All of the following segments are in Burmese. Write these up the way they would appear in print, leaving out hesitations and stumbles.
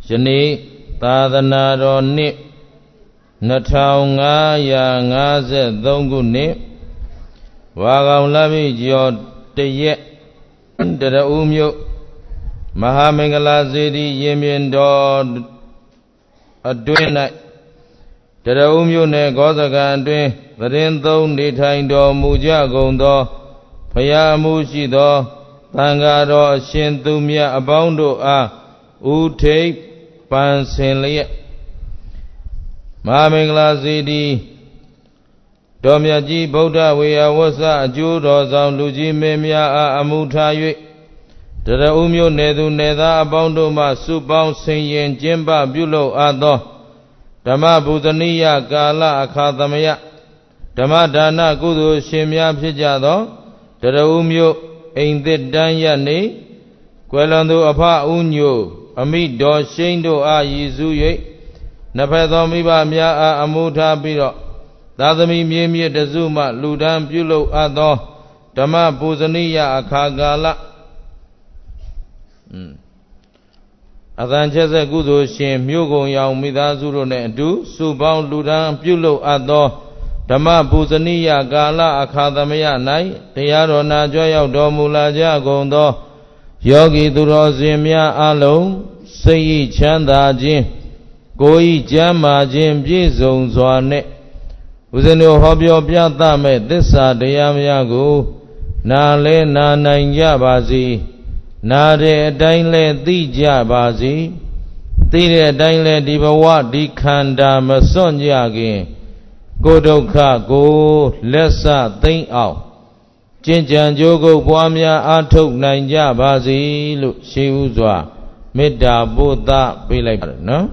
ယနေ့သာသနာတော်နှစ်2553ခုနှစ်ဝါကောင်လပိကျော်တရက်တရဦးမြို့မဟာမင်္ဂလာစေတီရင်ပြင်တော်အတွင်း၌တရဦးမြို့နယ်ဂောဇကံအတွင်းသတင်းသုံးနေထိုင်တော်မူကြကုန်သောဘုရားမှုရှိသောသံဃာတော်အရှင်သူမြတ်အပေါင်းတို့အားဥထိပ်ပန်ဆင်လျက်မဟာမင်္ဂလာစေတီတော်မြတ်ကြီးဗုဒ္ဓဝေယဝဆအကျိုးတော်ဆောင်လူကြီးမင်းများအားအမှုထား၍တရဦးမြို့နယ်သူနယ်သားအပေါင်းတို့မှစုပေါင်းဆင်ရင်ကျင်းပပြုလုပ်အပ်သောဓမ္မပူဇနီယကာလအခါသမယဓမ္မဒါနကုသိုလ်ရှင်များဖြစ်ကြသောတရဦးမြို့အိမ်သစ်တန်းရနေကွယ်လွန်သူအဖဦးညိုအမိတော်ရှိန်တို့အားရည်စူး၍နှစ်ဖက်သောမိဘများအားအမှုထားပြီးတော့သာသမီမြေမြစ်တစုမှလူဒန်းပြုလုပ်အပ်သောဓမ္မပူဇနီယအခါကာလအသံချက်ဆက်ကုသိုလ်ရှင်မြို့ကုံရောင်မိသားစုတို့နဲ့အတူစုပေါင်းလူဒန်းပြုလုပ်အပ်သောဓမ္မပူဇနီယကာလအခါသမယ၌တရားတော်နာကြွရောက်တော်မူလာကြကုန်သောယောဂီသူတော်စင်များအလုံးစိတ်ဤချမ်းသာခြင်းကိုယ်ဤကျမ်းမာခြင်းပြည့်စုံစွာနဲ့ဦးဇင်းတို့ဟောပြောပြသမဲ့သစ္စာတရားများကိုနာလဲနာနိုင်ကြပါစေနာတဲ့အတိုင်းလဲသိကြပါစေသိတဲ့အတိုင်းလဲဒီဘဝဒီခန္ဓာမစွန့်ကြခင်ကိုယ်ဒုက္ခကိုလက်ဆသိမ့်အောင်ကျင့်ကြံကြိုးကုပ်ပွားများအားထုတ်နိုင်ကြပါစေလို့ရှိဥစွာမေတ္တာပို့သပေးလိုက်ပါတယ်နော်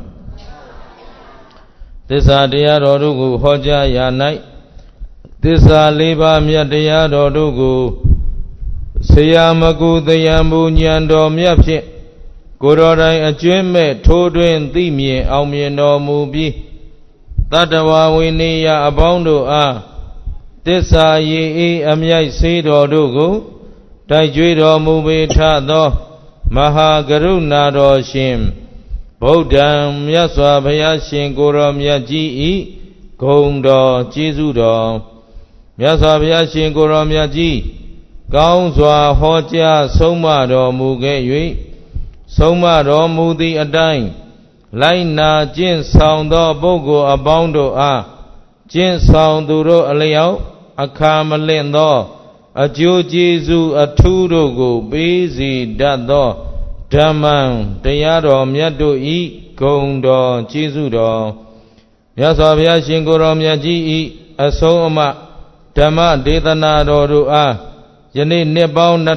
သစ္စာတရားတော်တို့ကိုဟောကြားရာ၌သစ္စာလေးပါးမြတ်တရားတော်တို့ကိုဆရာမကူတရားမူဉာဏ်တော်မြတ်ဖြင့်ကိုယ်တော်တိုင်အကျွမ်းမဲ့ထိုးတွင်သိမြင်အောင်မြင်တော်မူပြီးတတ္တဝဝိနည်းအပေါင်းတို့အားသစ္စာရည်အေးအမြိုက်စေတော်တို့ကိုတိုက်ကြွေးတော်မူပေထသောမဟာကရုဏာတော်ရှင်ဗုဒ္ဓံမြတ်စွာဘုရားရှင်ကိုယ်တော်မြတ်ကြီးဤဂုဏ်တော်ကျေးဇူးတော်မြတ်စွာဘုရားရှင်ကိုယ်တော်မြတ်ကြီးကောင်းစွာဟောကြားဆုံးမတော်မူခဲ့၍ဆုံးမတော်မူသည့်အတိုင်းလိုက်နာကျင့်ဆောင်သောပုဂ္ဂိုလ်အပေါင်းတို့အားကျင့်ဆောင်သူတို့အလျောက်အခါမလင့်သောအကျိုးကျေးဇူးအထူးတို့ကိုပေးစီတတ်သောဓမ္မံတရားတော်မြတ်တို့ဤဂုဏ်တော်ကျေးဇူးတော်မြတ်စွာဘုရားရှင်ကိုယ်တော်မြတ်ကြီးဤအဆုံးအမဓမ္မဒေသနာတော်တို့အားယနေ့နှစ်ပေါင်း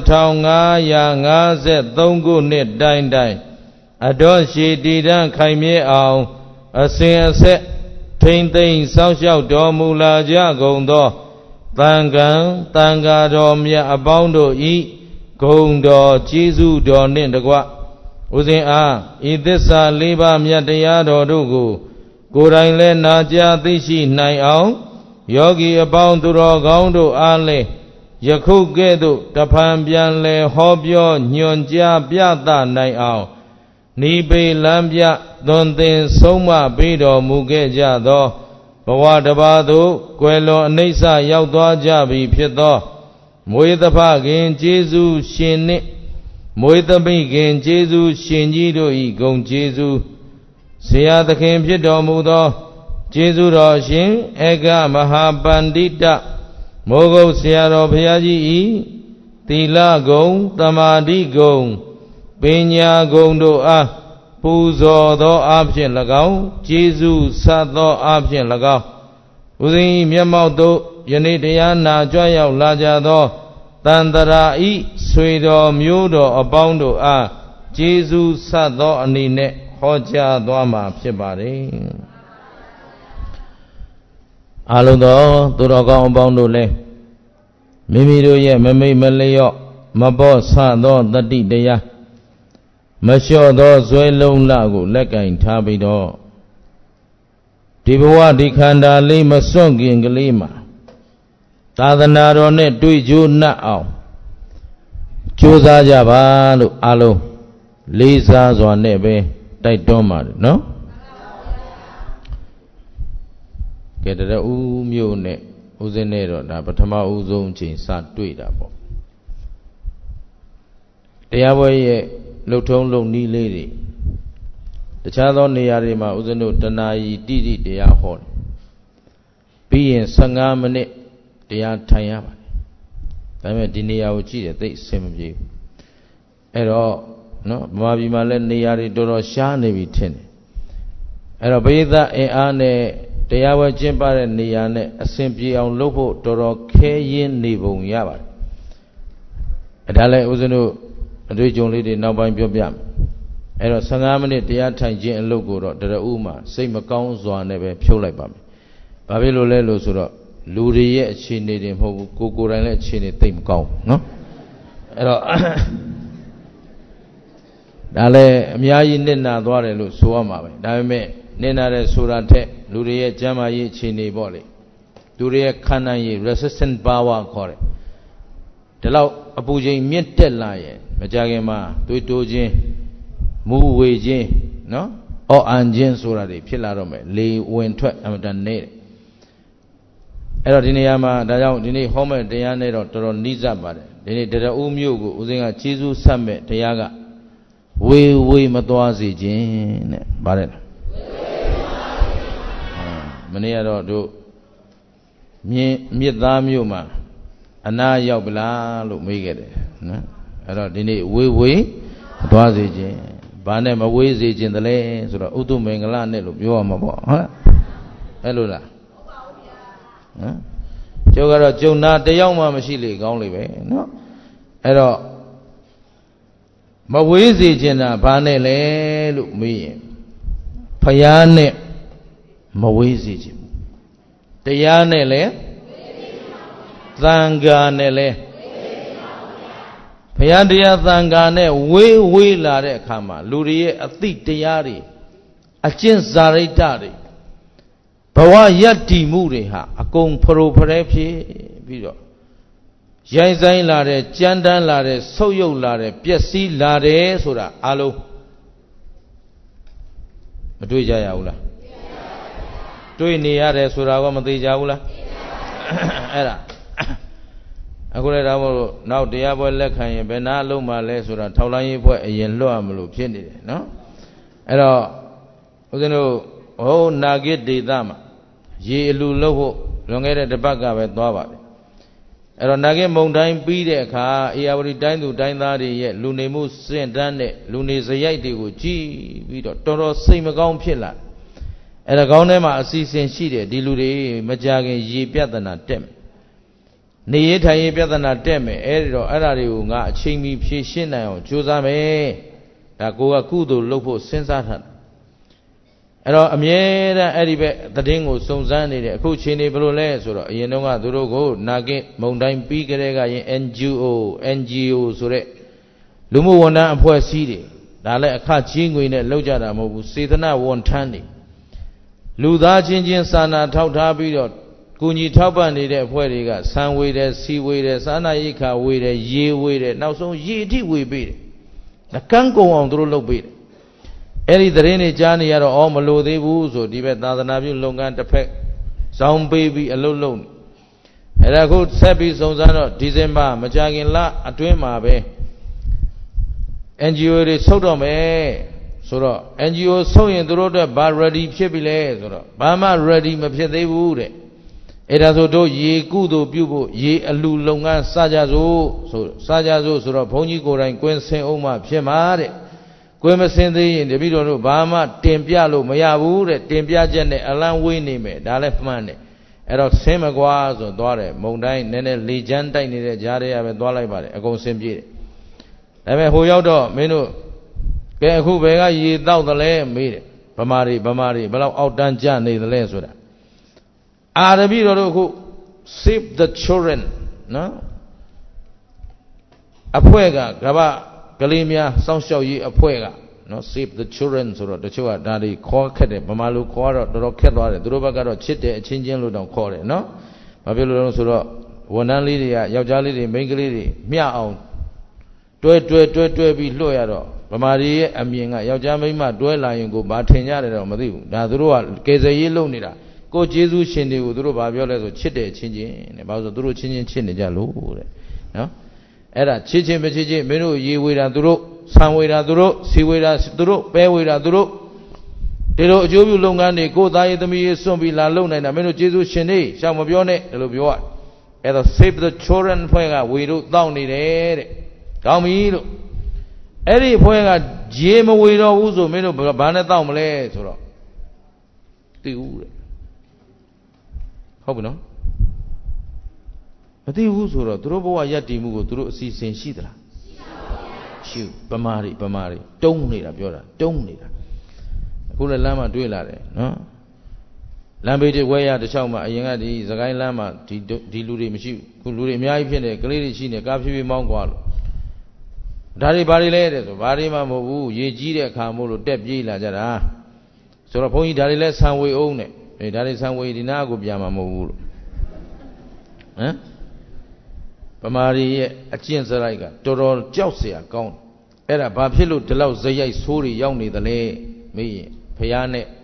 2553ခုနှစ်တိုင်တိုင်အတော်ရှိတည်တံ့ခိုင်မြဲအောင်အစဉ်အဆက်ထိမ့်သိမ့်စောင့်ရှောက်တော်မူလာကြကုန်သောသံဃာတော်မြတ်အပေါင်းတို့ဤဂုဏ်တော်ကျေးဇူးတော်နှင့်တကွဦးဇင်းအားဤသစ္စာလေးပါးမြတ်တရားတော်တို့ကိုကိုယ်တိုင်လည်းနာကြားသိရှိနိုင်အောင်ယောဂီအပေါင်းသူတော်ကောင်းတို့အားလည်းယခုကဲ့သို့တဖန်ပြန်လဲဟောပြောညွှန်ကြားပြသနိုင်အောင်နိဗ္ဗေလမ်းပြသွန်သင်ဆုံးမပေးတော်မူခဲ့ကြသောဘဝတစ်ပါးသို့ကွယ်လွန်အနိစ္စရောက်သွားကြပြီဖြစ်သောမွေးသဖခင်ကျေးဇူးရှင်နှင့်မွေးသမိခင်ကျေးဇူးရှင်ကြီးတို့၏ဂုဏ်ကျေးဇူးဆရာသခင်ဖြစ်တော်မူသောကျေးဇူးတော်ရှင်ဧကမဟာပန္တိတမိုးကုတ်ဆရာတော်ဘုရားကြီး၏သီလဂုဏ်သမာဓိဂုဏ်ပညာဂုဏ်တို့အားပူဇော်သောအဖြင့်၎င်းကျေးဇူးဆပ်သောအဖြင့်၎င်းဦးဇင်း၏မျက်မှောက်သို့ယနေ့တရားနာကြွရောက်လာကြသောတန်တရာဤဆွေတော်မျိုးတော်အပေါင်းတို့အားကျေးဇူးဆပ်သောအနေနဲ့ဟောကြားသွားမှာဖြစ်ပါတယ်အလုံးသောသူတော်ကောင်းအပေါင်းတို့လည်းမိမိတို့ရဲ့မမိတ်မလျော့မပေါ့ဆသောတတိတရားမလျှော့သောဇွဲလုံးလကိုလက်ကင်ထားပြီးတော့ဒီဘဝဒီခန္ဓာလေးမစွန့်ခင်ကလေးမှာသာသနာတော်နဲ့တွေ့ကြိုးနှက်အောင်ကြိုးစားကြပါလို့အားလုံးလေးစားစွာနဲ့ပဲတိုက်တွန်းပါတယ်နော်ကဲတရဦးမြို့နဲ့ဦးစင်းနဲ့တော့ဒါပထမဦးဆုံးအချိန်စတွေ့တာပေါ့တရားပွဲရဲ့လှုပ်ထုံးလုပ်နည်းလေးတွေတခြားသောနေရာတွေမှာဦးဇင်းတို့တဏှာကြီးတိတိတရားဟောတယ်ပြီးရင်15မိနစ်တရားထိုင်ရပါတယ်ဒါပေမဲ့ဒီနေရာကိုကြည့်တယ်သိအဆင်မပြေဘူးအဲ့တော့နော်ဗမာပြည်မှာလည်းနေရာတွေတော်တော်ရှားနေပြီထင်တယ်အဲ့တော့ပရိသတ်အင်အားနဲ့တရားပွဲကျင်းပတဲ့နေရာနဲ့အဆင်ပြေအောင်လုပ်ဖို့တော်တော်ခဲရင်းနေပုံရပါတယ်အဲ့ဒါလည်းဦးဇင်းတို့အတွေ့အကြုံလေးတွေနောက်ပိုင်းပြောပြမယ်အဲ့တော့15မိနစ်တရားထိုင်ခြင်းအလုပ်ကိုတော့တရဦးမှာစိတ်မကောင်းစွာနဲ့ပဲဖြုတ်လိုက်ပါမယ်။ဘာဖြစ်လို့လဲလို့ဆိုတော့လူတွေရဲ့အခြေအနေတွေမဟုတ်ဘူးကိုယ်တိုင်လည်းအခြေအနေသိပ်မကောင်းဘူးနော်။အဲ့တော့ဒါလည်းအများကြီးနစ်နာသွားတယ်လို့ဆိုရမှာပဲ။ဒါပေမဲ့နစ်နာတဲ့ဆိုတာထက်လူတွေရဲ့ကျန်းမာရေးအခြေအနေပေါ့လေ။လူတွေရဲ့ခန္ဓာရည် resistant power ခေါ်တယ်။ဒီလောက်အပူချိန်မြင့်တက်လာရင်မကြခင်မှာတွေးတိုးခြင်းမူဝေခြင်းနော်အော်အန်ခြင်းဆိုတာတွေဖြစ်လာတော့မယ်လေဝင်ထွက်အမှန်တန်နေတယ်အဲ့တော့ဒီနေရာမှာဒါကြောင့်ဒီနေ့ဟောမဲ့တရားနဲ့တော့တော်တော်နှိစပ်ပါတယ်ဒီနေ့တရဦးမြို့ကိုဦးဇင်းကကျေးဇူးဆက်မဲ့တရားကဝေမသွားစေခြင်းတဲ့ဗါတယ်မနေ့ကတော့တို့မြစ်သားမြို့မှာအနာရောက်ပလားလို့မေးခဲ့တယ်နော်အဲ့တော့ဒီနေ့ဝေမသွားစေခြင်းဘာနဲ့မဝေးစေခြင်းတလဲဆိုတော့ဥဒ္ဓမင်္ဂလနဲ့လို့ပြောရမှာပေါ့ဟုတ်အဲ့လိုလားဟုတ်ပါဘူးဗျာဟမ်ကျုပ်ကတော့ကျုံနာတယောက်မှမရှိလေကောင်းလေပဲနော်အဲ့တော့မဝေးစေခြင်းတာဘာနဲ့လဲလို့မေးရင်ဖယားနဲ့မဝေးစေခြင်းတရားနဲ့လဲသံဃာနဲ့လဲဘုရားတရားသံဃာနဲ့ဝေးလာတဲ့အခါမှာလူတွေရဲ့အသိတရားတွေအကျင့်ဇာရိတ္တတွေဘဝယတ္တိမှုတွေဟာအကုန်ဖရိုဖရဲဖြစ်ပြီးတော့ရိုင်းဆိုင်လာတဲ့ကြမ်းတမ်းလာတဲ့ဆုတ်ယုတ်လာတဲ့ပျက်စီးလာတဲ့ဆိုတာအလုံးမတွေ့ကြရဘူးလားတွေ့နေရတယ်ဆိုတာကမသိကြဘူးလားအဲ့ဒါအခုလည်းဒါမို့လို့နောက်တရားပွဲလက်ခံရင်ဘယ်နာအလုံးမှလဲဆိုတာထောက်လိုင်းရေးပွဲအရင်လွတ်ရမလို့ဖြစ်နေတယ်နော်အဲ့တော့ဦးဇင်းတို့ဟိုနာဂစ်ဒေသမှာရေအလူလို့ဖို့လွန်ခဲ့တဲ့တစ်ပတ်ကပဲသွားပါပြီအဲ့တော့နာဂစ်မုံတိုင်းပြီးတဲ့အခါအေယာဝတီတိုင်းသူတိုင်းသားတွေရဲ့လူနေမှုစင့်တန်းတဲ့လူနေစရိုက်တွေကိုကြည်ပြီးတော့တော်တော်စိတ်မကောင်းဖြစ်လာအဲ့ဒါကောင်းထဲမှာအစီအစဉ်ရှိတယ်ဒီလူတွေမကြခင်ရေပြဿနာတက်မယ်နေရထိုင်ရပြဿနာတက်မယ်အဲ့ဒီတော့အဲ့ဒါတွေကိုငါအချိန်မီဖြေရှင်းနိုင်အောင်ကြိုးစားမယ်ဒါကိုကကုသိုလ်လုပ်ဖို့စဉ်းစားထားတယ်အဲ့တော့အမြဲတမ်းအဲ့ဒီဘက်သတင်းကိုစုံစမ်းနေတယ်အခုချိန်နေဘယ်လိုလဲဆိုတော့အရင်တော့ကသူတို့ကိုနာဂစ်မုံတိုင်းပြီးကြတဲ့ကရင် NGO ဆိုတဲ့လူမှုဝန်ထမ်းအဖွဲ့အစည်းတွေဒါလည်းအခကြီးငွေနဲ့လောက်ကြတာမဟုတ်ဘူးစေတနာဝန်ထမ်းတွေလူသားချင်းချင်းစာနာထောက်ထားပြီးတော့ကူညီထောက်ပံ့နေတဲ့အဖွဲ့တွေကဆံဝေတယ်စီဝေတယ်စာနာရိက္ခာဝေတယ်ရေဝေတယ်နောက်ဆုံးရေအထိဝေပေးတယ်ကန်းကုံအောင်သူတို့လုပ်ပေးတယ်အဲ့ဒီသတင်းတွေကြားနေရတော့မလို့သေးဘူးဆိုဒီဘက်သာသနာပြုလုပ်ငန်းတစ်ဖက်ဇောင်းပေးပြီးအလုပ်လုပ်အဲ့ဒါခုဆက်ပြီးစုံစမ်းတော့ဒီဇင်ဘာမကြခင်လအတွင်းမှာပဲ NGO တွေဆုတ်တော့မယ်ဆိုတော့ NGO ဆုတ်ရင်သူတို့အတွက်ဘာ ready ဖြစ်ပြီလဲဆိုတော့ဘာမှ ready မဖြစ်သေးဘူးတဲ့အဲ့ဒါဆိုတို့ရေကုသိုလ်ပြုဖို့ရေအလူလုပ်ငန်းစကြစို့ဆိုတော့ဘုန်းကြီးကိုယ်တိုင်ကွင်းဆင်းအောင်မှဖြစ်မှာတဲ့ကွင်းမဆင်းသေးရင်တပည့်တော်တို့ဘာမှတင်ပြလို့မရဘူးတဲ့တင်ပြချက်နဲ့အလန်းဝေးနေမယ်ဒါလည်းမှန်တယ်အဲ့တော့ဆင်းမကွာဆိုသွားတယ်မုံတိုင်းနည်းနည်းလေချမ်းတိုက်နေတဲ့ကြားထဲကပဲသွားလိုက်ပါတယ်အကုန်ဆင်းပြေးတယ်ဒါပေမဲ့ဟိုရောက်တော့မင်းတို့ကဲအခုဘယ်ကရေတောက်သလဲမေးတယ်ဗမာတွေဘယ်လောက်အောက်တန်းကျနေသလဲဆိုတာအာရဘီတော်တို့အခု Save the Children နော်အဖွဲ့ကကမ္ဘာကလေးများစောင့်ရှောက်ရေးအဖွဲ့ကနော် Save the Children ဆိုတော့တချို့ကဒါတွေခေါ်ခက်တယ်ဗမာလူခေါ်တော့တော်တော်ခက်သွားတယ်သူတို့ဘက်ကတော့ချစ်တယ်အချင်းချင်းလို့တောင်ခေါ်တယ်နော်ဘာဖြစ်လို့လဲဆိုတော့ဝန်ထမ်းလေးတွေကယောက်ျားလေးတွေမိန်းကလေးတွေမျှအောင်တွဲပြီးလွှတ်ရတော့ဗမာတွေရဲ့အမြင်ကယောက်ျားမိန်းမတွဲလာရင်ကိုဘာထင်ကြတယ်တော့မသိဘူးဒါသူတို့ကကယ်ဆယ်ရေးလုပ်နေတာကိုကျေးဇူးရှင်တွေကိုသူတို့ဘာပြောလဲဆိုချစ်တယ်ချင်းချင်းတဲ့ဘာလို့ဆိုသူတို့ချင်းချင်းချစ်နေကြလို့တဲ့နော်အဲ့ဒါချစ်ချင်းမချစ်ချင်းမင်းတို့ရေဝေတာသူတို့ဆံဝေတာသူတို့စီဝေတာသူတို့ပဲဝေတာသူတို့ဒီလိုအကျိုးပြုလုပ်ငန်းတွေကိုသားရေးသမီးရေးစွန့်ပြီးလာလုပ်နိုင်တာမင်းတို့ကျေးဇူးရှင်တွေရှောင်မပြောနဲ့ဒီလိုပြောရအဲ့တော့ Save the Children ဖွဲ့ကဝေတို့တောင်းနေတယ်တဲ့ကောင်းပြီလို့အဲ့ဒီဖွဲ့ကရေမဝေတော့ဘူးဆိုမင်းတို့ဘာနဲ့တောင်းမလဲဆိုတော့သိဘူးတဲ့ဟုတ်ပြီနော်မသိဘူးဆိုတော့သူတို့ဘဝယက်တည်မှုကိုသူတို့အစီအစဉ်ရှိသလားရှိပါဘူးဗမာတွေတုံးနေတာပြောတာတုံးနေတာအခုလည်းလမ်းမှာတွေ့လာတယ်နော်လမ်းဘေးတွေဝဲရတစ်ချောင်းမှာအရင်ကဒီစကိုင်းလမ်းမှာဒီလူတွေမရှိဘူးခုလူတွေအများကြီးဖြစ်နေကလေးတွေရှိနေကားဖြည်းဖြည်းမောင်းကွာလို့ဒါတွေဘာတွေလဲတဲ့ဆိုဘာတွေမှမဟုတ်ဘူးရေကြီးတဲ့အခါမို့လို့တက်ပြေးလာကြတာဆိုတော့ဘုန်းကြီးဒါတွေလဲဆံဝေအောင်နဲ့ဒါတွေဆံဝေဒီနာကိုပြန်မှာမဟုတ်ဘူးလို့ဟမ်ဗမာတွေရဲ့အကျင့်စရိုက်ကတော်တော်ကြောက်เสียကောင်းအဲ့ဒါဘာဖြစ်လို့ဒီလောက်ဇယိုက်ဆိုးတွေရောက်နေသလဲမေးရင်ဖျားနဲ့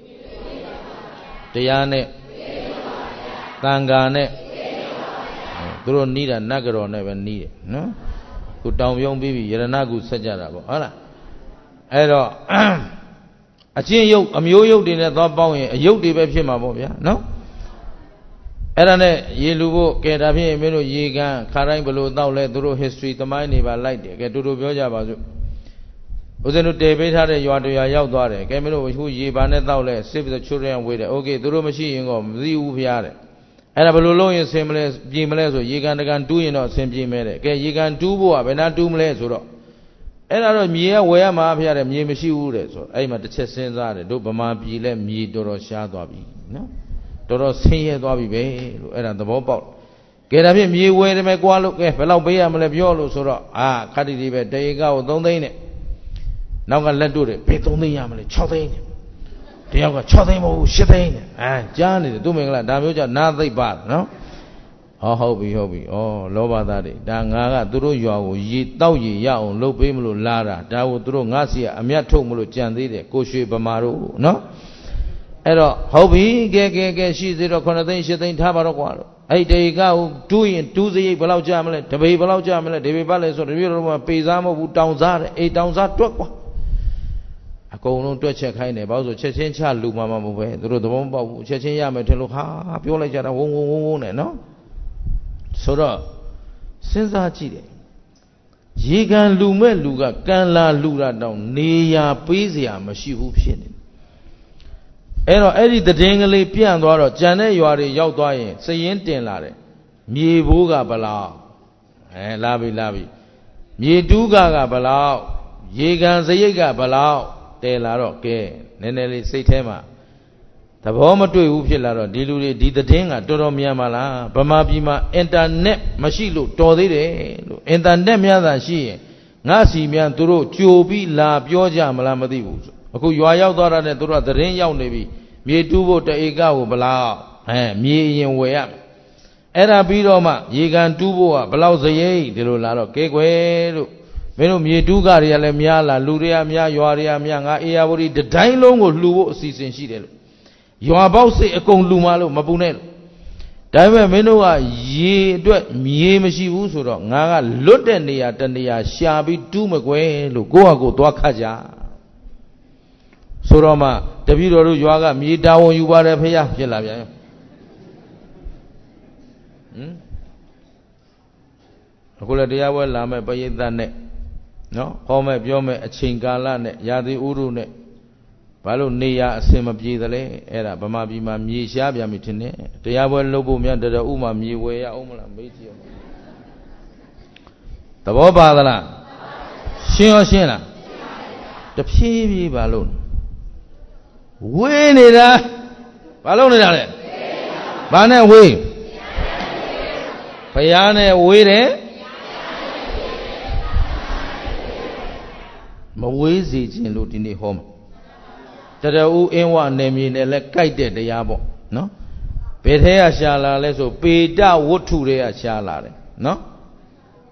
တရားနဲ့သံဃာနဲ့သူတို့နီးတာနတ်ကတော်နဲ့ပဲနီးတယ်နော်ခုတောင်ပြုံးပြီးရတနာကုဆက်ကြတာပေါ့ဟုတ်လားအဲ့တော့အချင်းယုတ်အမျိုးယုတ်တွေနဲ့သွားပေါင်းရင်အယုတ်တွေပဲဖြစ်မှာပေါ့ဗျာနော်အဲ့ဒါနဲ့ရေလူဖို့ကဲဒါဖြင့်မင်းတို့ရေကန်ခါတိုင်းဘလို့တောက်လဲသူတို့ history သမိုင်းတွေပါလိုက်တယ်ကဲတူတူပြောကြပါစို့ဦးဇင်းတို့တည်ပေးထားတဲ့ရွာတရွာရောက်သွားတယ်ကဲမင်းတို့အခုရေပါနဲ့တောက်လဲ Save the Children ဝေးတယ်โอเคသူတို့မရှိရင်တော့မသိဘူးဖျားတယ်အဲ့ဒါဘလို့လုံးရင်ဆင်မလဲပြင်မလဲဆိုရေကန်တကန်တူးရင်တော့ဆင်ပြေမဲတယ်ကဲရေကန်တူးဖို့ကဘယ်နှတူးမလဲဆိုတော့အဲ့ဒါတော့မြေကဝယ်ရမှာဖျားတယ်မြေမရှိဘူးတဲ့ဆိုအဲ့မှာတစ်ချက်စဉ်းစားတယ်တို့ဗမာပြည်လဲမြေတော်တော်ရှားသွားပြီနော်တော်တော်ဆင်းရဲသွားပြီပဲလို့အဲ့ဒါသဘောပေါက်ကဲဒါဖြင့်မြေဝယ်တယ်မယ်ကွာလို့ကဲဘယ်လောက်ပေးရမလဲပြောလို့ဆိုတော့ခတ္တိတိပဲတေကကို3သိန်းနဲ့နောက်ကလက်တို့တယ်ဘယ်3သိန်းရမလဲ6သိန်းနဲ့တယောက်က6သိန်းမဟုတ်ဘူး8သိန်းနဲ့ကြားနေတယ်သူမင်္ဂလာဒါမျိုးကြောင့်နာသိပ်ပါနော်ဟုတ်ပြီလောဘသားတွေဒါငါကသူတို့ရွာကိုရေတောက်ရေရအောင်လုပ်ပေးမလို့လာတာဒါကိုသူတို့ငါစီကအမျက်ထုတ်မလို့ကြံသေးတယ်ကိုရွှေဗမာတို့နော်အဲ့တော့ဟုတ်ပြီကဲရှိသေးတော့9သိန်း10သိန်းထားပါတော့ကွာလို့အဲ့တေကကိုတူးရင်တူးစရိတ်ဘယ်လောက်ကြမလဲတပေဘယ်လောက်ကြမလဲဒီပေပတ်လဲဆိုတပြည့်တော့ပေစားမဟုတ်ဘူးတောင်စားတယ်တောင်စားတွက်ကွာအကုန်လုံးတွက်ချက်ခိုင်းတယ်ဘာလို့ဆိုချက်ချင်းချလူမှမဟုတ်ပဲသူတို့သဘောမပေါက်ဘူးချက်ချင်းရမယ်ထင်လို့ဟာပြောလိုက်ကြတာဝုန်းနဲ့နော်ဆိုတော့စဉ်းစားကြည့်တယ်ရေကန်လူမဲ့လူကကန်လာလူတာတောင်နေရာပေးเสียမရှိဘူးဖြစ်နေအဲ့တော့အဲ့ဒီတည်င်းကလေးပြန့်သွားတော့ကြံတဲ့ရွာတွေရောက်သွားရင်စရင်တင်လာတယ်မြေဘိုးကဘလောက်လာပြီမြေတူးကဘလောက်ရေကန်စရိတ်ကဘလောက်တဲလာတော့ကဲနည်းနည်းလေးစိတ်ထဲမှာသဘောမတွေ့ဘူးဖြစ်လာတော့ဒီလူတွေဒီသတင်းကတော်တော်များပါလားဗမာပြည်မှာအင်တာနက်မရှိလို့တော်သေးတယ်လို့အင်တာနက်များသာရှိရင်ငါစီများသူတို့ကြိုပြီးလာပြောကြမလားမသိဘူးအခုရွာရောက်သွားတာနဲ့သူတို့ကသတင်းရောက်နေပြီမြေတူးဖို့တဧကကိုဘလောက်မြေအရင်ဝယ်ရမယ်အဲ့ဒါပြီးတော့မှရေကန်တူးဖို့ကဘလောက်စရိတ်ဒီလိုလာတော့ကဲကွယ်လို့မင်းတို့မြေတူးကတွေကလည်းများလာလူတွေကများရွာတွေကများငါအေယာဝတီတတိုင်းလုံးကိုလှူဖို့အစီအစဉ်ရှိတယ်လို့ရွာပေါက်စိတ်အကုန်လှူမှလို့မပူနဲ့လို့ဒါပေမဲ့မင်းတို့ကရေအတွက်မြေမရှိဘူးဆိုတော့ငါကလွတ်တဲ့နေရာတနေရာရှာပြီးတူးမကွယ်လို့ကိုယ့်ဟာကိုယ်သွားခတ်ကြဆိုတော့မှတပည့်တော်တို့ရွာကမြေတာဝန်ယူပါတယ်ဖေရဖြစ်လာပြန်အခုလည်းတရားပွဲလာမဲ့ပရိသတ်နဲ့နော်ဟောမဲ့ပြောမဲ့အချိန်ကာလနဲ့ရာသီဥတုနဲ့ဘာလို့နေရအစင်မပြေသလဲအဲ့ဒါဗမာပြည်မှာမြေရှားပြန်ပြီထင်တယ်တရားပွဲလုပ်ဖို့များတရဥမှာမြေဝယ်ရအောင်မလားမေးကြည့်အောင်သဘောပါသလားရှင်းလားတဖြည်းဖြည်းပါလို့ဝေးနေတာဘာလို့နေတာလဲဘာနဲ့ဝေးဘုရားနဲ့ဝေးတယ်မဝေးစေခြင်းလို့ဒီနေ့ဟောမှာတရဥအင်းဝနယ်မြေနဲ့လဲကြိုက်တဲ့တရားပေါ့နော်ဘယ်ထဲကရှာလာလဲဆိုပေတဝတ္ထုတွေကရှာလာတယ်နော်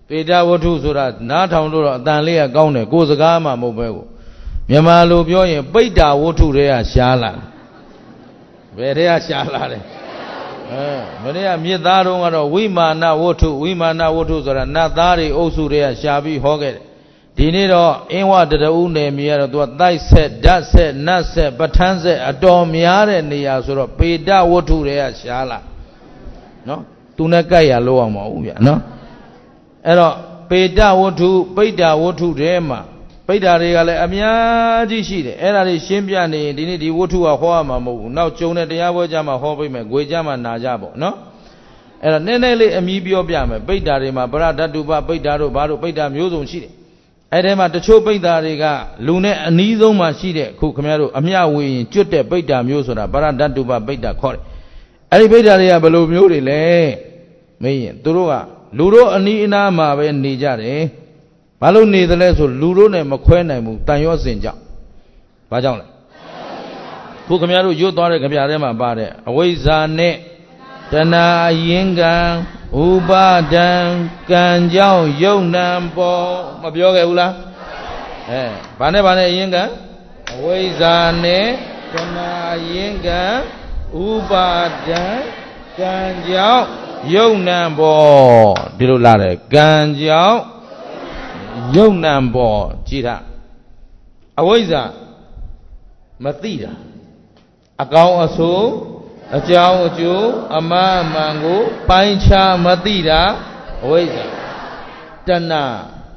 Peda watu sura na thong lo dan le ya kaung ne ko saka ma mo be ko Myanmar lo pyo yin paida watu de ya sha la be de ya sha la deမနေ့ကမြစ်သားတုန်းကတော့ဝိမာနဝတ္ထုဆိုတာနတ်သားတွေအုပ်စုတွေကရှာပြီးဟောခဲ့တယ်ဒီနေ့တော့အင်းဝတရဦးနယ်မြေကတော့သူကတိုက်ဆက်ဓာတ်ဆက်နတ်ဆက်ပဋ္ဌာန်းဆက်အတော်များတဲ့နေရာဆိုတော့ပေဒဝတ္ထုတွေကရှားလာနော်သူနဲ့ကြိုက်ရလို့အောင်မဟုတ်ဗျာနော်အဲ့တော့ပေဒဝတ္ထုပိဋ္ဌဝတ္ထုတွေမှာပိဋ္ဌတွေကလည်းအများကြီးရှိတယ်အဲ့ဒါတွေရှင်းပြနေရင်ဒီနေ့ဒီဝတ္ထုကဟောရမှာမဟုတ်ဘူးနောက်ကျုံတဲ့တရားပွဲကြမှာဟောပေးမယ်၊ကြမှာနာကြပေါ့နော်အဲ့တော့နည်းနည်းလေးအမီးပြောပြမယ်ပိဋ္ဌတွေမှာပရဓတုပပိဋ္ဌတို့ဘာတို့ပိဋ္ဌမျိုးစုံရှိတယ်အဲ့ထဲမှာတချို့ပိဋ္ဌတွေကလူနဲ့အနီးဆုံးမှာရှိတဲ့ခုခင်ဗျားတို့အမျှဝေရင်ကျွတ်တဲ့ပိဋ္ဌမျိုးဆိုတာပရဓတုပပိဋ္ဌခေါ်တယ်အဲ့ဒီပိဋ္ဌတွေကဘယ်လိုမျိုးတွေလဲမင်းရင်သူတို့ကလူတို့အနီးအနားမှာပဲနေကြတယ်ဘာလို့နေသလဲဆိုလူတို့နဲ့မခွဲနိုင်ဘူးတန်ရောစင်ကြောင့်ဘာကြောင့်လဲခုခင်ဗျားတို့ရွတ်သွားတဲ့ကြပြထဲမှာပါတဲ့အဝိဇ္ဇာနဲ့တဏှာအရင်ကံဥပါဒံကံကြောင့်ယုံနံပေါ်မပြောခဲ့ဘူးလားဘာနဲ့အရင်ကံအဝိဇ္ဇာနဲ့တဏှာအရင်ကံဥပါဒံကံကြောင့်ယုံနံပေါ်ဒီလိုလာတယ်ကံကြောင့်ယုံနံပေါ်ကြည်တာအဝိဇ္ဇာမသိတာအကောင်းအဆိုးအကြောင်းအကျိုးအမှန်အမှန်ကိုပိုင်းခြားမသိတာအဝိဇ္ဇာတဏှာ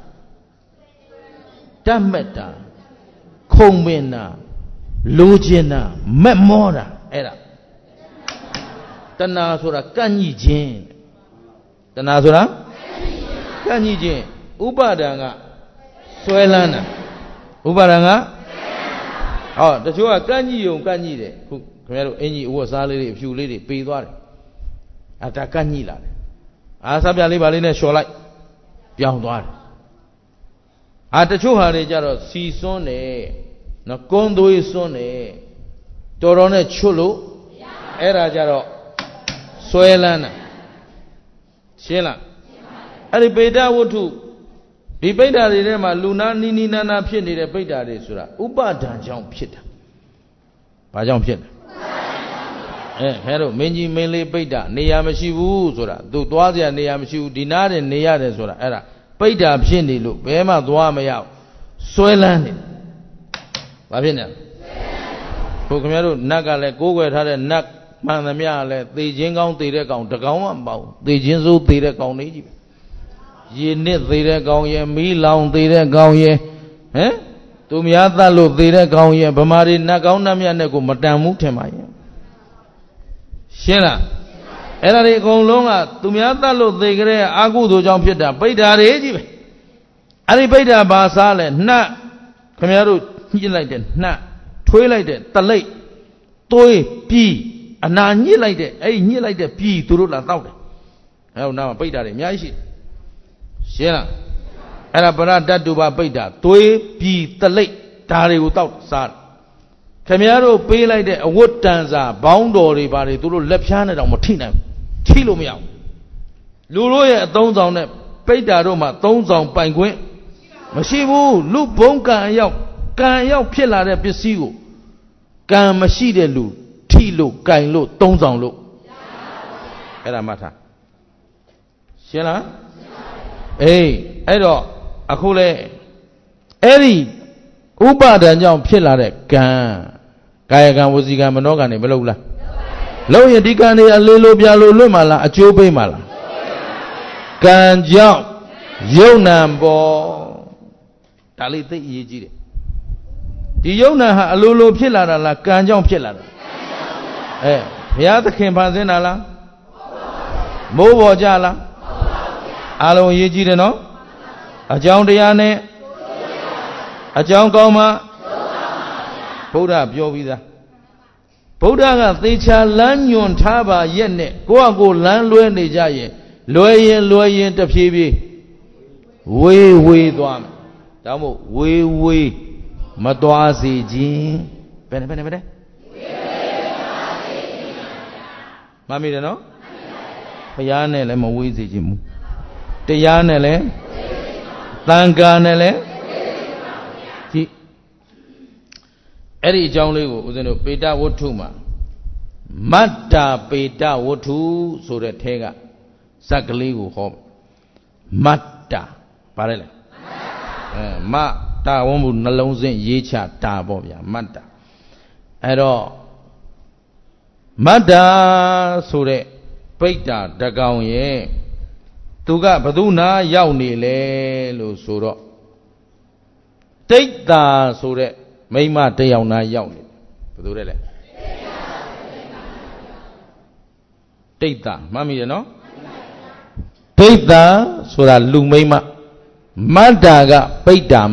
တတ်မဲ့တာခုံမင်တာလိုချင်တာမက်မောတာအဲ့ဒါတဏှာဆိုတာကန့်ညှိခြင်းတဏှာဆိုတာကန့်ညှိခြင်းဥပါဒံကဆွဲလန်းတာဥပါဒံကတချို့ကကန့်ညှိုံကန့်ညှိတယ်ခုခင်ဗျားတို့အင်ကြီးအဝတ်စားလေးတွေအဖြူလေးတွေပေးသွားတယ်ဒါကန့်ညှိလာတယ်စားပြလေးပါလေးနဲ့လျှော်လိုက်ပြောင်းသွားတယ်တချို့ဟာတွေကြတော့စီစွန်းတယ်နော်ကုန်းသွေးစွန်းတယ်တော်တော်နဲ့ချွတ်လို့အဲ့ဒါကြတော့ဆွဲလန်းတာရှင်းလားအဲ့ဒီပေဒဝတ္ထုဒီပိဋ္ဌာတွေထဲမှာလူနာနီနီနာနာဖြစ်နေတဲ့ပိဋ္ဌာတွေဆိုတာဥပါဒံကြောင့်ဖြစ်တာဘာကြောင့်ဖြစ်လဲခဲတို့မင်းကြီးမင်းလေးပိဋ္ဌာနေရာမရှိဘူးဆိုတာသူသွားစရာနေရာမရှိဘူးဒီနားတယ်နေရတယ်ဆိုတာအဲ့ဒါပိဋ္ဌာဖြစ်နေလို့ဘယ်မှသွားမရဘူးဆွဲလန်းနေဘာဖြစ်နေဘုခင်ဗျားတို့နတ်ကလည်းကိုးကွယ်ထားတဲ့နတ်မှန်သမျှလည်းသေခြင်းကောင်းသေတဲ့ကောင်တကောင်မှမပေါ့သေခြင်းစိုးသေတဲ့ကောင်လေးကြီးပဲရေနစ်သေးတဲ့ကောင်ရဲ့မီးလောင်သေးတဲ့ကောင်ရဲ့သူများသတ်လို့သေးတဲ့ကောင်ရဲ့ဗမာတွေနတ်ကောင်းနတ်မြတ်နဲ့ကိုမတန်ဘူးထင်ပါရဲ့ရှင်းလားအဲ့ဒါတွေအကုန်လုံးကသူများသတ်လို့သေကြတဲ့အာကုသိုလ်ကြောင့်ဖြစ်တာပိဋ္ဌာတွေကြီးပဲအဲ့ဒီပိဋ္ဌာဘာစားလဲနှက်ခင်ဗျားတို့ညှစ်လိုက်တဲ့နှက်ထွေးလိုက်တဲ့တလိပ်သွေးပြီးအနာညှစ်လိုက်တဲ့အဲ့ဒီညှစ်လိုက်တဲ့ပြီးသူတို့လာတောက်တယ်အဲ့ဟိုနားမှာပိဋ္ဌာတွေအများကြီးရှိရှင်းလားအဲ့ဒါပရတ္တုပပိဋ္ဌာသွေးပြီးတလိပ်ဒါတွေကိုတောက်စားခင်ဗျားတို့ပေးလိုက်တဲ့အဝတ်တန်စာဘောင်းတော်တွေဘာတွေသူတို့လက်ဖြားနဲ့တောင်မထိနိုင်ဘူးထိလို့မရဘူးလူတို့ရဲ့အသုံးဆောင်နဲ့ပိဋ္ဌာတို့မှာသုံးဆောင်ပိုင်ခွင့်မရှိဘူးလူဘုံကံရောက်ဖြစ်လာတဲ့ပစ္စည်းကိုကံမရှိတဲ့လူထိလို့ကင်လို့သုံးဆောင်လို့အဲ့ဒါမှတ်ထားရှင်းလားအဲ့တော့အခုလေအဲ့ဒီဥပါဒံကြောင့်ဖြစ်လာတဲ့ကံကာယကံဝစီကံမနောကံတွေမလုပ်လားလုပ်ရင်ဒီကံတွေအလေးလိုပြလို့လွတ်မှာလားအကျိုးပေးမှာလားကံကြောင့်ယုံနံပေါ်ဒါလေးသိအရေးကြီးတယ်ဒီယုံနံဟာအလိုလိုဖြစ်လာတာလားကံကြောင့်ဖြစ်လာတာဘုရားသခင်ဖန်ဆင်းတာလားမိုးပေါ်ကြလားအားလုံးအရေးကြီးတယ်နော်အကြောင်းတရားနဲ့အကြောင်းကောင်းမှဘုရားပြောပြီးသားဗုဒ္ဓကသေချာလမ်းညွန်ထားပါရဲ့နဲ့ကိုယ့်အကိုလမ်းလွဲနေကြရင်လွယ်ရင်တဖြည်းဖြည်းဝေးသွားမယ်ဒါမို့ဝေးမသွားစေခြင်းဘယ်နဲ့မမိတယ်နော်ဘုရားနဲ့လည်းမဝေးစေခြင်းဘူးတရားနဲ့လဲသံဃာနဲ့လဲကြည့်အဲ့ဒီအကြောင်းလေးကိုဦးဇင်းတို့ပေတဝတ္ထုမှာမတ္တာပေတဝတ္ထုဆိုတဲ့ထဲကဇက်ကလေးကိုဟောမတ္တာဗါလဲမတာဝန်းမှုနှလုံးစင်းရေးချတာပေါ့ဗျာမတ္တာအဲ့တော့မတ္တာဆိုတဲ့ပိဋ္ဌာတကောင်ရဲ့သူကဘသူနာရောက်နေလဲလို့ဆိုတော့တိတ်တာဆိုတဲ့မိမတယောက်နာရောက်နေဘသူလဲတိတ်တာမှတ်မိတယ်နော်တိတ်တာဆိုတာလူမိမမတ္တာကပိဋ္ဌာမ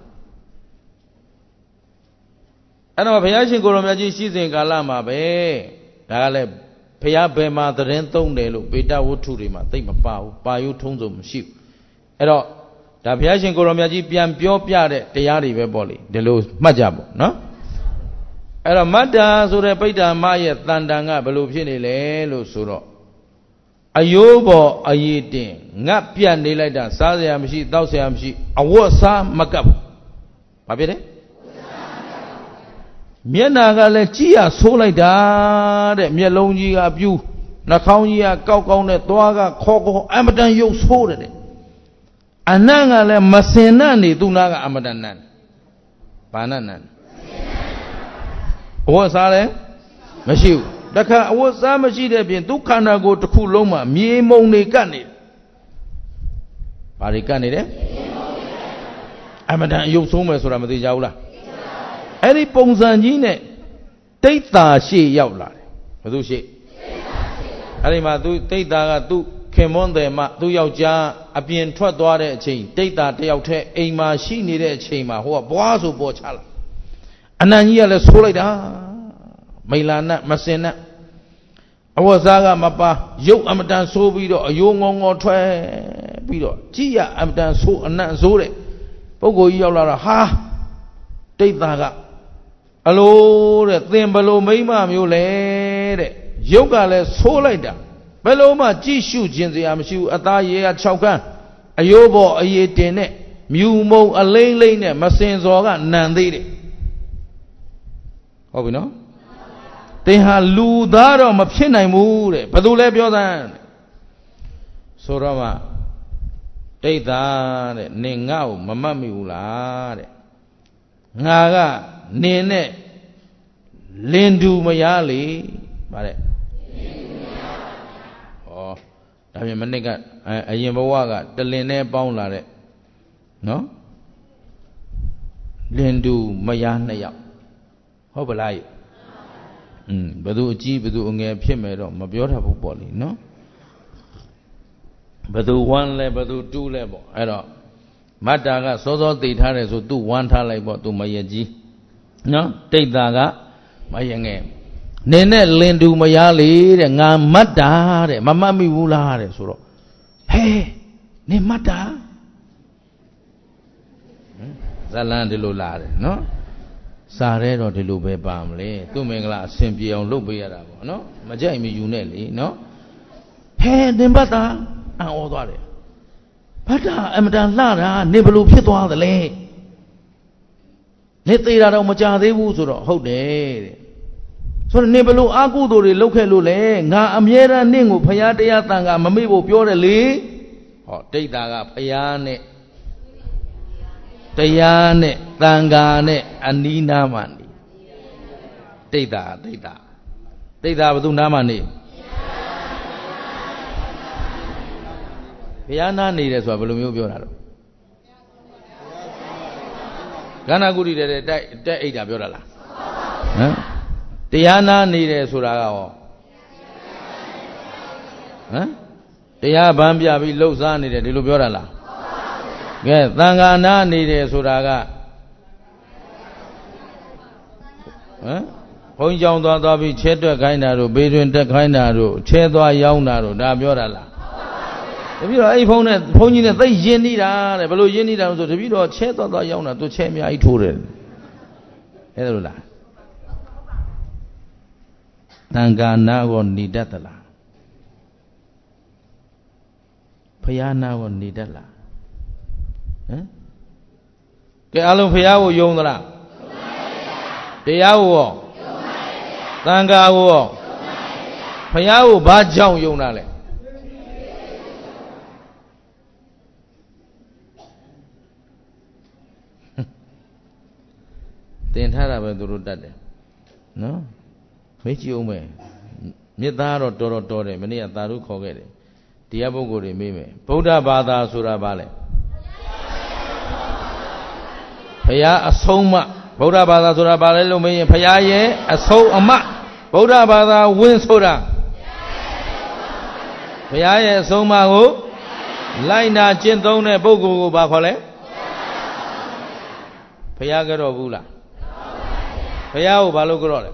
အဲ့တော့ဘုရားရှင်ကိုရောမြတ်ကြီးရှိစဉ်ကာလမှာပဲဒါကလည်းဘုရားဘယ်မှာသတင်းသုံးတယ်လို့ပေတဝတ္ထုတွေမှာသိမပါဘူးပါယုထုံးစုံမရှိဘူးအဲ့တော့ဒါဘုရားရှင်ကိုရောမြတ်ကြီးပြန်ပြောပြတဲ့တရားတွေပဲပေါ့လေဒီလိုမှတ်ကြပေါ့နော်အဲ့တော့မတ္တာဆိုတဲ့ပိဋ္ဌာမရဲ့တန်တန်ကဘယ်လိုဖြစ်နေလဲလို့ဆိုတော့အယိုးပေါ်အရည်တင်ငတ်ပြတ်နေလိုက်တာစားစရာမရှိတောက်စရာမရှိအဝတ်စားမကပ်ဘူးဘာဖြစ်လဲမျက်နာကလည်းကြည့်ရဆိုးလိုက်တာတဲ့မျက်လုံးကြီးကပြူးနှာခေါင်းကြီးကကောက်ကောက်နဲ့သွားကခေါ်ခေါ်အမတန်ရုပ်ဆိုးတယ်တဲ့အနံ့ကလည်းမစင်နဲ့နေသူနာကအမတန်နန်းဘာနန်းနန်းအဝတ်စားလည်းမရှိဘူးတခါအဝတ်စားမရှိတဲ့ပြင်သူခန္ဓာကိုယ်တစ်ခုလုံးမှာမြေမုံတွေကပ်နေတယ်ဘာတွေကပ်နေတယ်အမတန်ရုပ်ဆိုးမယ်ဆိုတာမသိကြဘူးလားအဲ့ဒီပုံစံကြီးနဲ့တိတ်တာရှေ့ရောက်လာတယ်ဘယ်သူရှေ့အဲ့ဒီမှာသူတိတ်တာကသူခင်မွန်းတယ်မှသူယောက်ျားအပြင်ထွက်သွားတဲ့အချိန်တိတ်တာတယောက်တည်းအိမ်မှာရှိနေတဲ့အချိန်မှာဟိုကဘွားဆိုပေါ်ချလာအနန္ကြီးကလည်းဆိုးလိုက်တာမိလာနဲ့မစင်နဲ့အဝတ်စားကမပါရုပ်အမတန်ဆိုးပြီးတော့အယိုးငေါငေါထွက်ပြီးတော့ကြည်ရအမတန်ဆိုးအနံ့ဆိုးတဲ့ပုဂ္ဂိုလ်ကြီးရောက်လာတာဟာတိတ်တာကအလိုတဲ့သင်ဘလို့မိမမျိုးလဲတဲ့ရုပ်ကလည်းဆိုးလိုက်တာဘယ်လိုမှကြည့်ရှုခြင်းစရာမရှိဘူးအသားရေက6ခန်းအယိုးပေါ်အရည်တင်နဲ့မြူမုံအလိမ့်လိမ့်နဲ့မစင်စော်ကနံသေးတယ်ဟုတ်ပြီနော်သင်ဟာလူသားတော့မဖြစ်နိုင်ဘူးတဲ့ဘယ်သူလဲပြောသမ်းဆိုတော့မှတိတ်တာတဲ့နင်ငါ့ကိုမမှတ်မိဘူးလားတဲ့ငါကနင်နဲ့လင်တူမရလေဗါတဲ့ဩဒါပြင်မနစ်ကအရင်ဘဝကတလင်နဲ့ပေါင်းလာတဲ့နော်လင်တူမရ2ယောက်ဟုတ်ပလားဘယ်သူအကြီးဘယ်သူအငယ်ဖြစ်မယ်တော့မပြောတတ်ဘူးပေါ့လေနော်ဘယ်သူ1လဲဘယ်သူ2လဲပေါ့အဲ့တော့မတ္တာကစောစောသိထားတယ်ဆိုသူ့1ထားလိုက်ပေါ့သူမရကြီးနော်တိတ်တာကမရငယ်နင်းနဲ့လင်တူမရလေတဲ့ငါမတ္တာတဲ့မမှတ်မိဘူးလားတဲ့ဆိုတော့ဟဲနင်မတ္တာဇလန်းဒီလိုလာတယ်နော်စားရဲတော့ဒီလိုပဲပါမလဲသူ့မင်္ဂလာအစဉ်ပြေအောင်လုပ်ပေးရတာပေါ့နော်မကြိုက်မယူနဲ့လေနော်ဟဲနင်ဘတ်တာအံ့ဩသွားတယ်ဘတ်တာအမတန်လှတာနေဘလို့ဖြစ်သွားသလဲနေသေးတာတော့မကြသေးဘူးဆိုတော့ဟုတ်တယ်တဲ့ဆိုတော့နေဘလို့အာကုသိုလ်တွေလုပ်ခဲ့လို့လေငါအမြဲတမ်းနင့်ကိုဖရာတရားတန်ခါမမေ့ဖို့ပြောတယ်လေဟောတိတ်တာကဖရာနဲ့တရားနဲ့တန်ခါနဲ့အနီးနားမှနေတိတ်တာဘယ်သူနားမှနေဘုရားနားနေတယ်ဆိုတာဘယ်လိုမျိုးပြောတာတော့ကန္နာကုတိတဲ့တက်အိတ်တာပြောတာလားဟမ်တရားနာနေတယ်ဆိုတာကရောဟမ်တရားဗန်းပြပြီးလှုပ်ရှားနေတယ်ဒီလိုပြောတာလားကဲသံဃာနာနေတယ်ဆိုတာကဟမ်ဘုန်းကြီးကျောင်းသွားပြီးချဲတွက်ခိုင်းတာတို့ဘေးတွင်တက်ခိုင်းတာတို့ချဲသွားရောင်းတာတို့ဒါပြောတာလားတပည့်တော်အဲ့ဘုန်းကြီးနဲ့သိရင်းနေတာတဲ့ဘယ်လိုရင်းနေတာလို့ဆိုတပည့်တော်ချဲသွားရောင်းတာသူချဲအများကြီးထိုးတယ်အဲ့ဒါလို့လားတန်ခါနာကိုနေတတ်သလားဘရားနာကိုနေတတ်လားဟမ်ကဲအလုံးဘုရားကိုယုံသလားတရားကိုရောသံဃာကိုရောဘုရားကိုဘာကြောင့်ယုံတာလဲတင်ထားတာပဲသူတို့တတ်တယ်နော်မေးကြည့်အောင်မယ်မြစ်သားတော့တော်တယ်မနေ့ကသာဓုခေါ်ခဲ့တယ်တရားပုဂ္ဂိုလ်တွေမေးမယ်ဗုဒ္ဓဘာသာဆိုတာဘာလဲဘုရားအဆုံးအမဗုဒ္ဓဘာသာဆိုတာဘာလဲလို့မေးရင်ဘုရားရဲ့အဆုံးအမဗုဒ္ဓဘာသာဝင်ဆိုတာဘုရားရဲ့အဆုံးအမကိုလိုက်နာကျင့်သုံးတဲ့ပုဂ္ဂိုလ်ကိုဘာခေါ်လဲဘုရားကြတော့ဘူးလားဘုရားကိုဘာလို့ကြတော့လဲ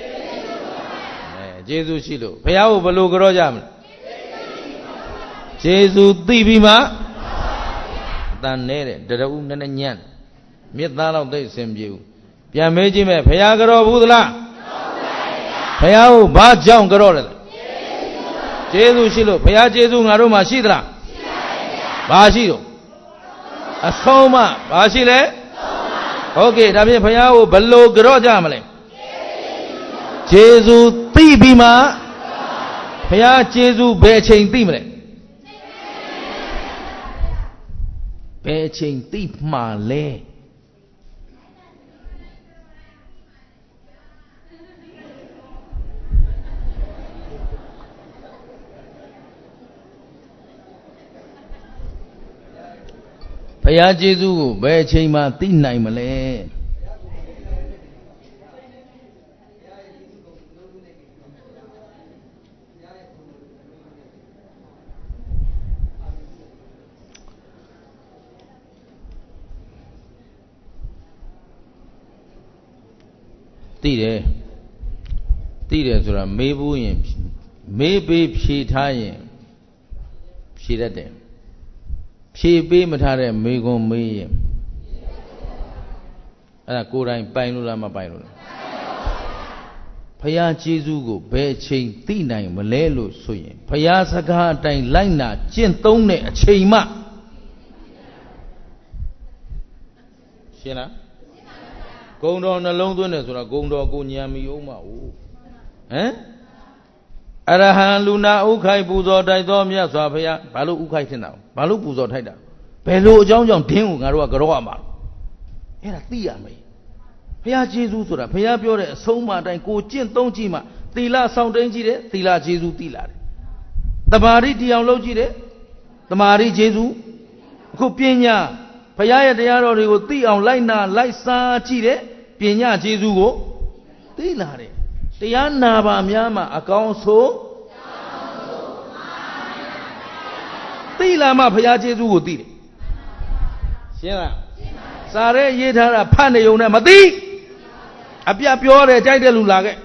ကျေးဇူးရှိလို့ဘုရားကိုဘယ်လိုကြတော့ကြမလဲကျေးဇူးသိပြီးမှအတန်နဲ့တဲ့တရဦးနဲ့ညံ့မြစ်သားတော့သိအစဉ်ပြေဘူးပြန်မေးကြည့်မယ်ဘုရားကြတော့ဘူးသလားဘုရားကိုဘာကြောင့်ကြတော့လဲကျေးဇူးရှိလို့ဘုရားကျေးဇူးငါတို့မှာရှိသလားဘာရှိတော့အဆုံးမဘာရှိလဲဟုတ်ကဲ့ဒါဖြင့်ဘုရားကိုဘယ်လိုကြတော့ကြမလဲကျေးဇူးသိပြီးမှဘုရားကျေးဇူးဘယ်အချိန်သိမလဲဘယ်အချိန်သိမှလဲဘုရားကျေးဇူးကိုဘယ်အချိန်မှသိနိုင်မလဲသိတယ်ဆိုတာမေးဘူးရင်မေးပေးဖြေထားရင်ဖြေတတ်တယ်ဖြေပေးမထားတဲ့မေးခွန်းမေးရင်အဲ့ဒါကိုယ်တိုင်ပိုင်လို့လားမပိုင်လို့လားဘုရားကျေးဇူးကိုဘယ်အချိန်သိနိုင်မလဲလို့ဆိုရင်ဘုရားစကားအတိုင်းလိုက်နာကျင့်သုံးတဲ့အချိန်မှရှင်းလားဂုံတော်နှလုံးသွင်းတယ်ဆိုတာဂုံတော်ကိုညံမီအောင်မဟုတ်ဟမ်အရဟံလူနာဥခိုက်ပူဇော်တိုက်တော်မြတ်စွာဘုရားဘာလို့ဥခိုက်ထင်တာဘာလို့ပူဇော်ထိုက်တာဘယ်လိုအကြောင်းကြောင့်ဒင်းကိုငါတို့ကကြောက်ရမှာအဲ့ဒါသိရမယ်ဘုရားကျေးဇူးဆိုတာဘုရားပြောတဲ့အဆုံးအမအတိုင်းကိုကျင့်သုံးကြည့်မှသီလဆောင်တိန်ကြည့်တယ်သီလကျေးဇူးသိလာတယ်တမာရီတရားလုပ်ကြည့်တယ်တမာရီကျေးဇူးအခုပညာဘုရားရဲ့တရားတော်တွေကိုသိအောင်လိုက်နာလိုက်စားကြည့်တယ်ပညာကျေးဇူးကိုသိလာတယ်တရားနာပါများမှာအကောင်းဆုံးသိလာမှဘုရားကျေးဇူးကိုသိတယ်ရှင်းလားစာရဲရေးထားတာဖတ်နေုံနဲ့မသိအပြပြောတယ်ကြိုက်တဲ့လူလာခဲ့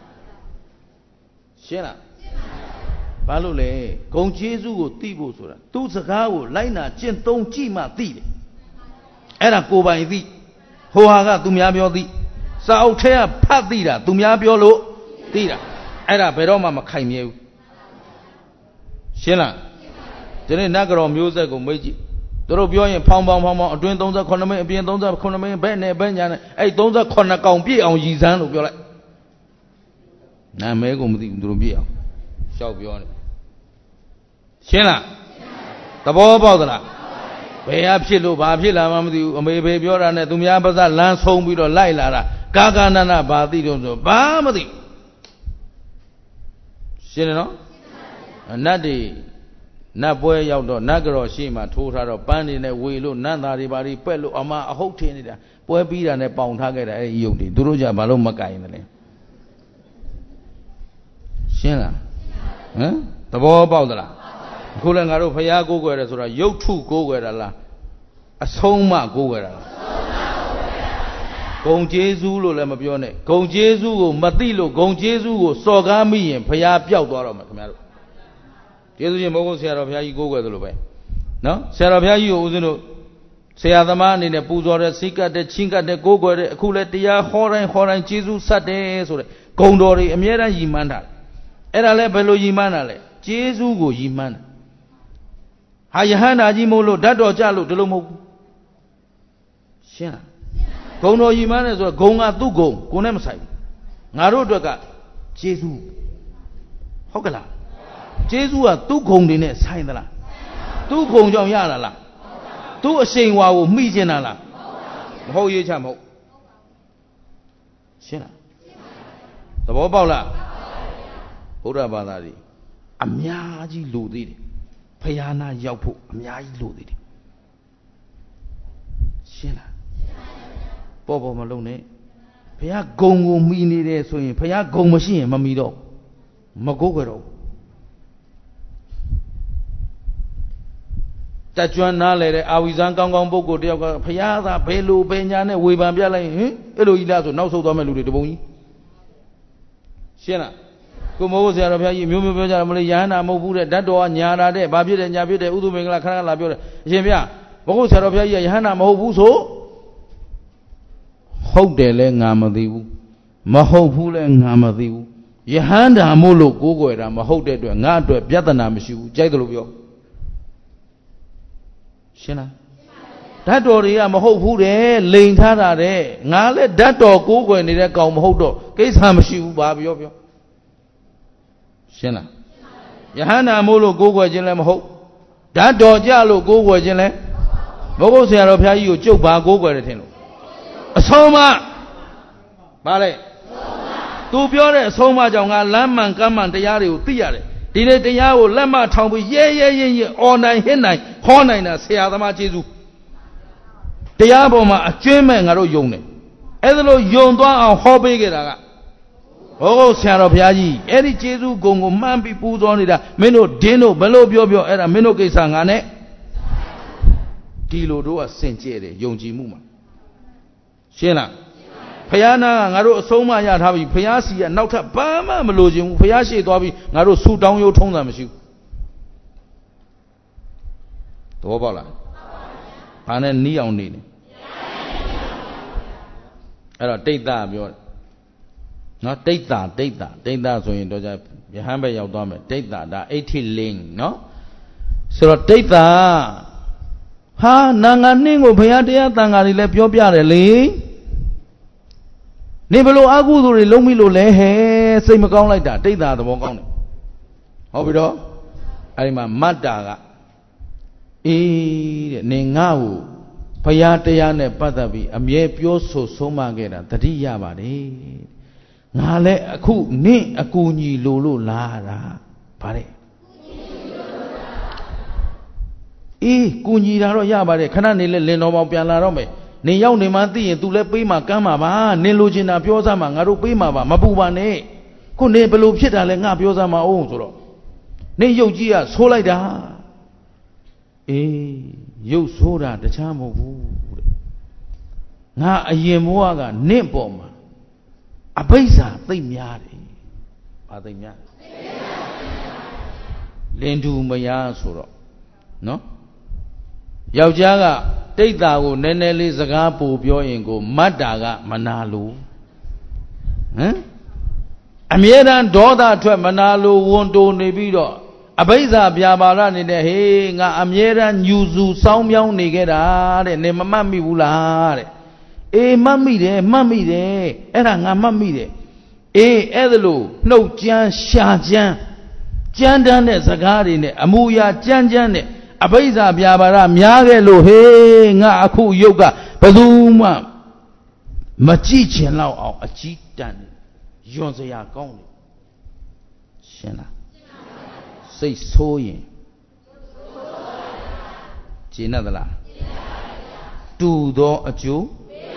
ရှင်းလားဘာလို့လဲဂုံကျေးဇူးကိုသိဖို့ဆိုတာသူ့စကားကိုလိုက်နာကျင့်သုံးကြည့်မှသိတယ်အဲ့ဒါကိုယ်ပိုင်သိဟိုဟာကသူများပြောသိစာအုပ်ထဲကဖတ်သိတာသူများပြောလို့သိတာအဲ့ဒါဘယ်တော့မှမခိုင်မြဲဘူးရှင်းလားဒီနေ့နတ်ကတော်မျိုးဆက်ကိုမေးကြည့်သူတို့ပြောရင်ဖောင်းအတွင်း38မိနစ်အပြင်38မိနစ်ဘယ်နဲ့ဘယ်ညာနဲ့အဲ့38ကောင်ပြည့်အောင်ရည်စမ်းလို့ပြောလိုက်နာမဲကိုမသိဘူးသူတို့ပြည့်အောင်ရှောက်ပြောနေရှင်းလားသဘောပေါက်သလားဘယ်ဟာဖြစ်လို့ဘာဖြစ်လာမှမသိဘူးအမေဖေပြောတာနဲ့သူများပါးစပ်လမ်းဆုံးပြီးတော့လိုက်လာတာကာကနနဘာသိတော့ဆိုဘာမသိရှင်းတယ်နော်နတ်တွေနတ်ပွဲရောက်တော့နတ်ကတော်ရှိမှထိုးထားတော့ပန်းနေနဲ့ဝေလို့နတ်သားတွေဘာတွေပက်လို့အမအဟုတ်ထင်းနေတာပွဲပြီးတာနဲ့ပေါင်ထားခဲ့တာအဲ့ဒီရုပ်တွေသူတို့ကြဘာလို့မကင်တယ်လဲရှင်းလားဟမ်သဘောပေါက်သလားအခုလည်းငါတို့ဖျားကိုးကွယ်တယ်ဆိုတာရုပ်ထုကိုးကွယ်တာလားအဆုံးမကိုးကွယ်တာလားဂုံကျေးဇူးလို့လည်းမပြောနဲ့ဂုံကျေးဇူးကိုမသိလို့ဂုံကျေးဇူးကိုစော်ကားမိရင်ဖျားပျောက်သွားတော့မှာခင်ဗျားတို့ကျေးဇူးရှင်မဟုတ်ဆရာတော်ဘုရားကြီးကိုးကွယ်သလိုပဲနော်ဆရာတော်ဘုရားကြီးကိုဦးဇင်းတို့ဆရာသမားအနေနဲ့ပူဇော်တဲ့စိတ်ကတ်တဲ့ချင်းကတ်တဲ့ကိုးကွယ်တဲ့အခုလည်းတရားဟောတိုင်းကျေးဇူးဆက်တယ်ဆိုတဲ့ဂုံတော်တွေအမြဲတမ်းရည်မှန်းတာအဲ့ဒါလည်းဘယ်လိုရည်မှန်းတာလဲကျေးဇူးကိုရည်မှန်းတာဟာယဟန္တာကြီးမို့လို့ဓာတ်တော်ကြလို့ဒီလိုမဟုတ်ဘူးရှင်းလားဂုံတော်ကြီးမှန်းတယ်ဆိုတော့ဂုံကသူ့ဂုံကိုနဲ့မဆိုင်ဘူးငါတို့အတွက်ကကျေးဇူးဟုတ်ကလားကျေးဇူးကသူ့ဂုံတွေနဲ့ဆိုင်သလားသူ့ဂုံကြောင့်ရတာလားသူ့အရှိန်ဝါကိုမှီကျင်တာလားမဟုတ်ရေးချမဟုတ်ရှင်းလားသဘောပေါက်လားဘုရားဘာသာကြီးအများကြီးလိုသေးတယ်ဖယားနာရောက်ဖို့အများကြီးလိုသေးတယ်ရှင်းလားပေါ်မလုံးနဲ့ဖယားဂုံကိုမှီနေတယ်ဆိုရင်ဖယားဂုံမရှိရင်မမှီတော့မကိုးကြတော့တကြွနားလေတဲ့အာဝိဇံကောင်းကောင်းပုဂ္ဂိုလ်တယောက်ကဖယားသာဘယ်လိုပဲညာနဲ့ဝေဖန်ပြလိုက်ဟင်အဲ့လိုကြီးလားဆိုနောက်ဆုတ်သွားမဲ့လူတွေတပုံကြီးရှင်းလားကိုမိုးဆရာတော်ဘုရားကြီးမျိုးမျိုးပြောကြတယ်မလို့ယဟန္တာမဟုတ်ဘူးတဲ့ဓာတ်တော်ကညာတာတဲ့ဘာဖြစ်တယ်ညာဖြစ်တယ်ဥဒုမင်္ဂလာခဏခဏလာပြောတယ်အရှင်ဘုရားဘုရားဆရာတော်ဘုရားကြီးကယဟန္တာမဟုတ်ဘူးဆိုဟုတ်တယ်လဲငါမသိဘူးမဟုတ်ဘူးလဲငါမသိဘူးယဟန္တာမို့လို့ကိုးကွယ်တာမဟုတ်တဲ့အတွက်ငါအတွက်ပြဿနာမရှိဘူးကြိုက်တယ်လို့ပြောရှင်းလားဓာတ်တော်တွေကမဟုတ်ဘူးတဲ့လိန်ထားတာတဲ့ငါလည်းဓာတ်တော်ကိုးကွယ်နေတဲ့ကောင်မဟုတ်တော့ကိစ္စမရှိဘူးဘာပြောရှင်းလားယဟန္တာမို့လို့ကိုးကွယ်ခြင်းလည်းမဟုတ်ဓာတ်တော်ကြလို့ကိုးကွယ်ခြင်းလည်းဘုရားဆရာတော်ဘုရားကြီးကိုကြုတ်ပါကိုးကွယ်တယ်ထင်လို့အဆုံးမပါလေသူပြောတဲ့အဆုံးမကြောင့်ငါလမ်းမှန်ကမ်းမှန်တရားတွေကိုသိရတယ်ဒီနေ့တရားကိုလက်မထောင်ပြီးရဲအော်နိုင်ဟစ်နိုင်ဟောနိုင်တာဆရာသမားကျေးဇူးတရားပေါ်မှာအကျွမ်းမဲ့ငါတို့ယုံတယ်အဲ့ဒါလို့ယုံသွားအောင်ဟောပေးခဲ့တာကဘုရားဆရာတော်ဘုရားကြီးအဲ့ဒီကျေးဇူးဂုဏ်ကိုမှန်းပြီးပူဇော်နေတာမင်းတို့ဒင်းတို့ဘယ်လိုပြောအဲ့ဒါမင်းတို့ကိစ္စငါနဲ့ဒီလိုတို့ကစင်ကြဲတယ်ယုံကြည်မှုမှာရှင်းလားဘုရားနာကငါတို့အဆုံးမရထားပြီဘုရားစီကနောက်ထပ်ဘာမှမလိုချင်ဘူးဘုရားရှေ့သွားပြီးငါတို့ဆူတောင်းရိုးထုံးတာမရှိဘူးသဘောပေါက်လားဘာနဲ့နီးအောင်နေနေအဲ့တော့တိတ်တာပြောတယ်နော်တိတ်တာဆိုရင်တော့ယဟန်ပဲရောက်သွားမယ်တိတ်တာဒါအဋ္ဌိလင်းနော်ဆိုတော့တိတ်တာဟာနာငါနှင်းကိုဘုရားတရားတန်ခါတွေလည်းပြောပြတယ်လေနေဘလို့အကုသိုလ်တွေလုံးမိလို့လဲဟဲ့စိတ်မကောင်းလိုက်တာတိတ်တာသဘောကောင်းတယ်ဟုတ်ပြီတော့အဲ့ဒီမှာမတ္တာကအေးတဲ့နေငါ့ကိုဘုရားတရားနဲ့ပတ်သက်ပြီးအမြဲပြောဆိုဆုံးမခဲ့တာတတိယပါတယ်ငါလည်းအခုနင့်အကူညီလိုလို့လာတာဗါတဲ့အေးကူညီတာတော့ရပါတယ်ခဏနေလဲလင်တော်မောင်ပြန်လာတော့မယ်နေရောက်နေမှသိရင် तू လည်းပေးမှကမ်းမှာပါနင်လိုချင်တာပြောစမ်းမှာငါတို့ပေးမှာပါမပူပါနဲ့ခုနေဘလို့ဖြစ်တာလဲငါပြောစမ်းမှာအောင်ဆိုတော့နေရုပ်ကြီးကဆိုးလိုက်တာအေးရုပ်ဆိုးတာတခြားမဟုတ်ဘူးတဲ့ငါအရင်ဘဝကနင့်ပေါ်မှာအဘိဇ္ဇာသိမ့်များတယ်ဘာသိမ့်များလင်တူမယားဆိုတော့နော်ယောက်ျားကတိတ်တာကိုနည်းနည်းလေးစကားပို့ပြောရင်ကိုမတ်တာကမနာလို့ဟမ်အမြဲတမ်းဒေါသထွက်မနာလို့ဝန်တိုနေပြီးတော့အဘိဇ္ဇာပြာပါရနေတဲ့ဟေးငါအမြဲတမ်းညူစုစောင်းမြောင်းနေခဲ့တာတဲ့နေမမှတ်မိဘူးလားတဲ့အေးမှတ်မိတယ်အဲ့ဒါငါမှတ်မိတယ်အေးအဲ့ဒါလို့နှုတ်ကြမ်းရှာကြမ်းကြမ်းတမ်းတဲ့စကားတွေနဲ့အမူအရာကြမ်းနဲ့အဘိဇ္ဇာပြာပါရများခဲ့လို့ဟေးငါအခုရုပ်ကဘယ်သူမှမကြည့်ချင်တော့အောင်အကြီးတန်းယွန်စရာကောင်းတယ်ရှင်းလားစိတ်ဆိုးရင်ကျင့်သလားတူသောအကျိုး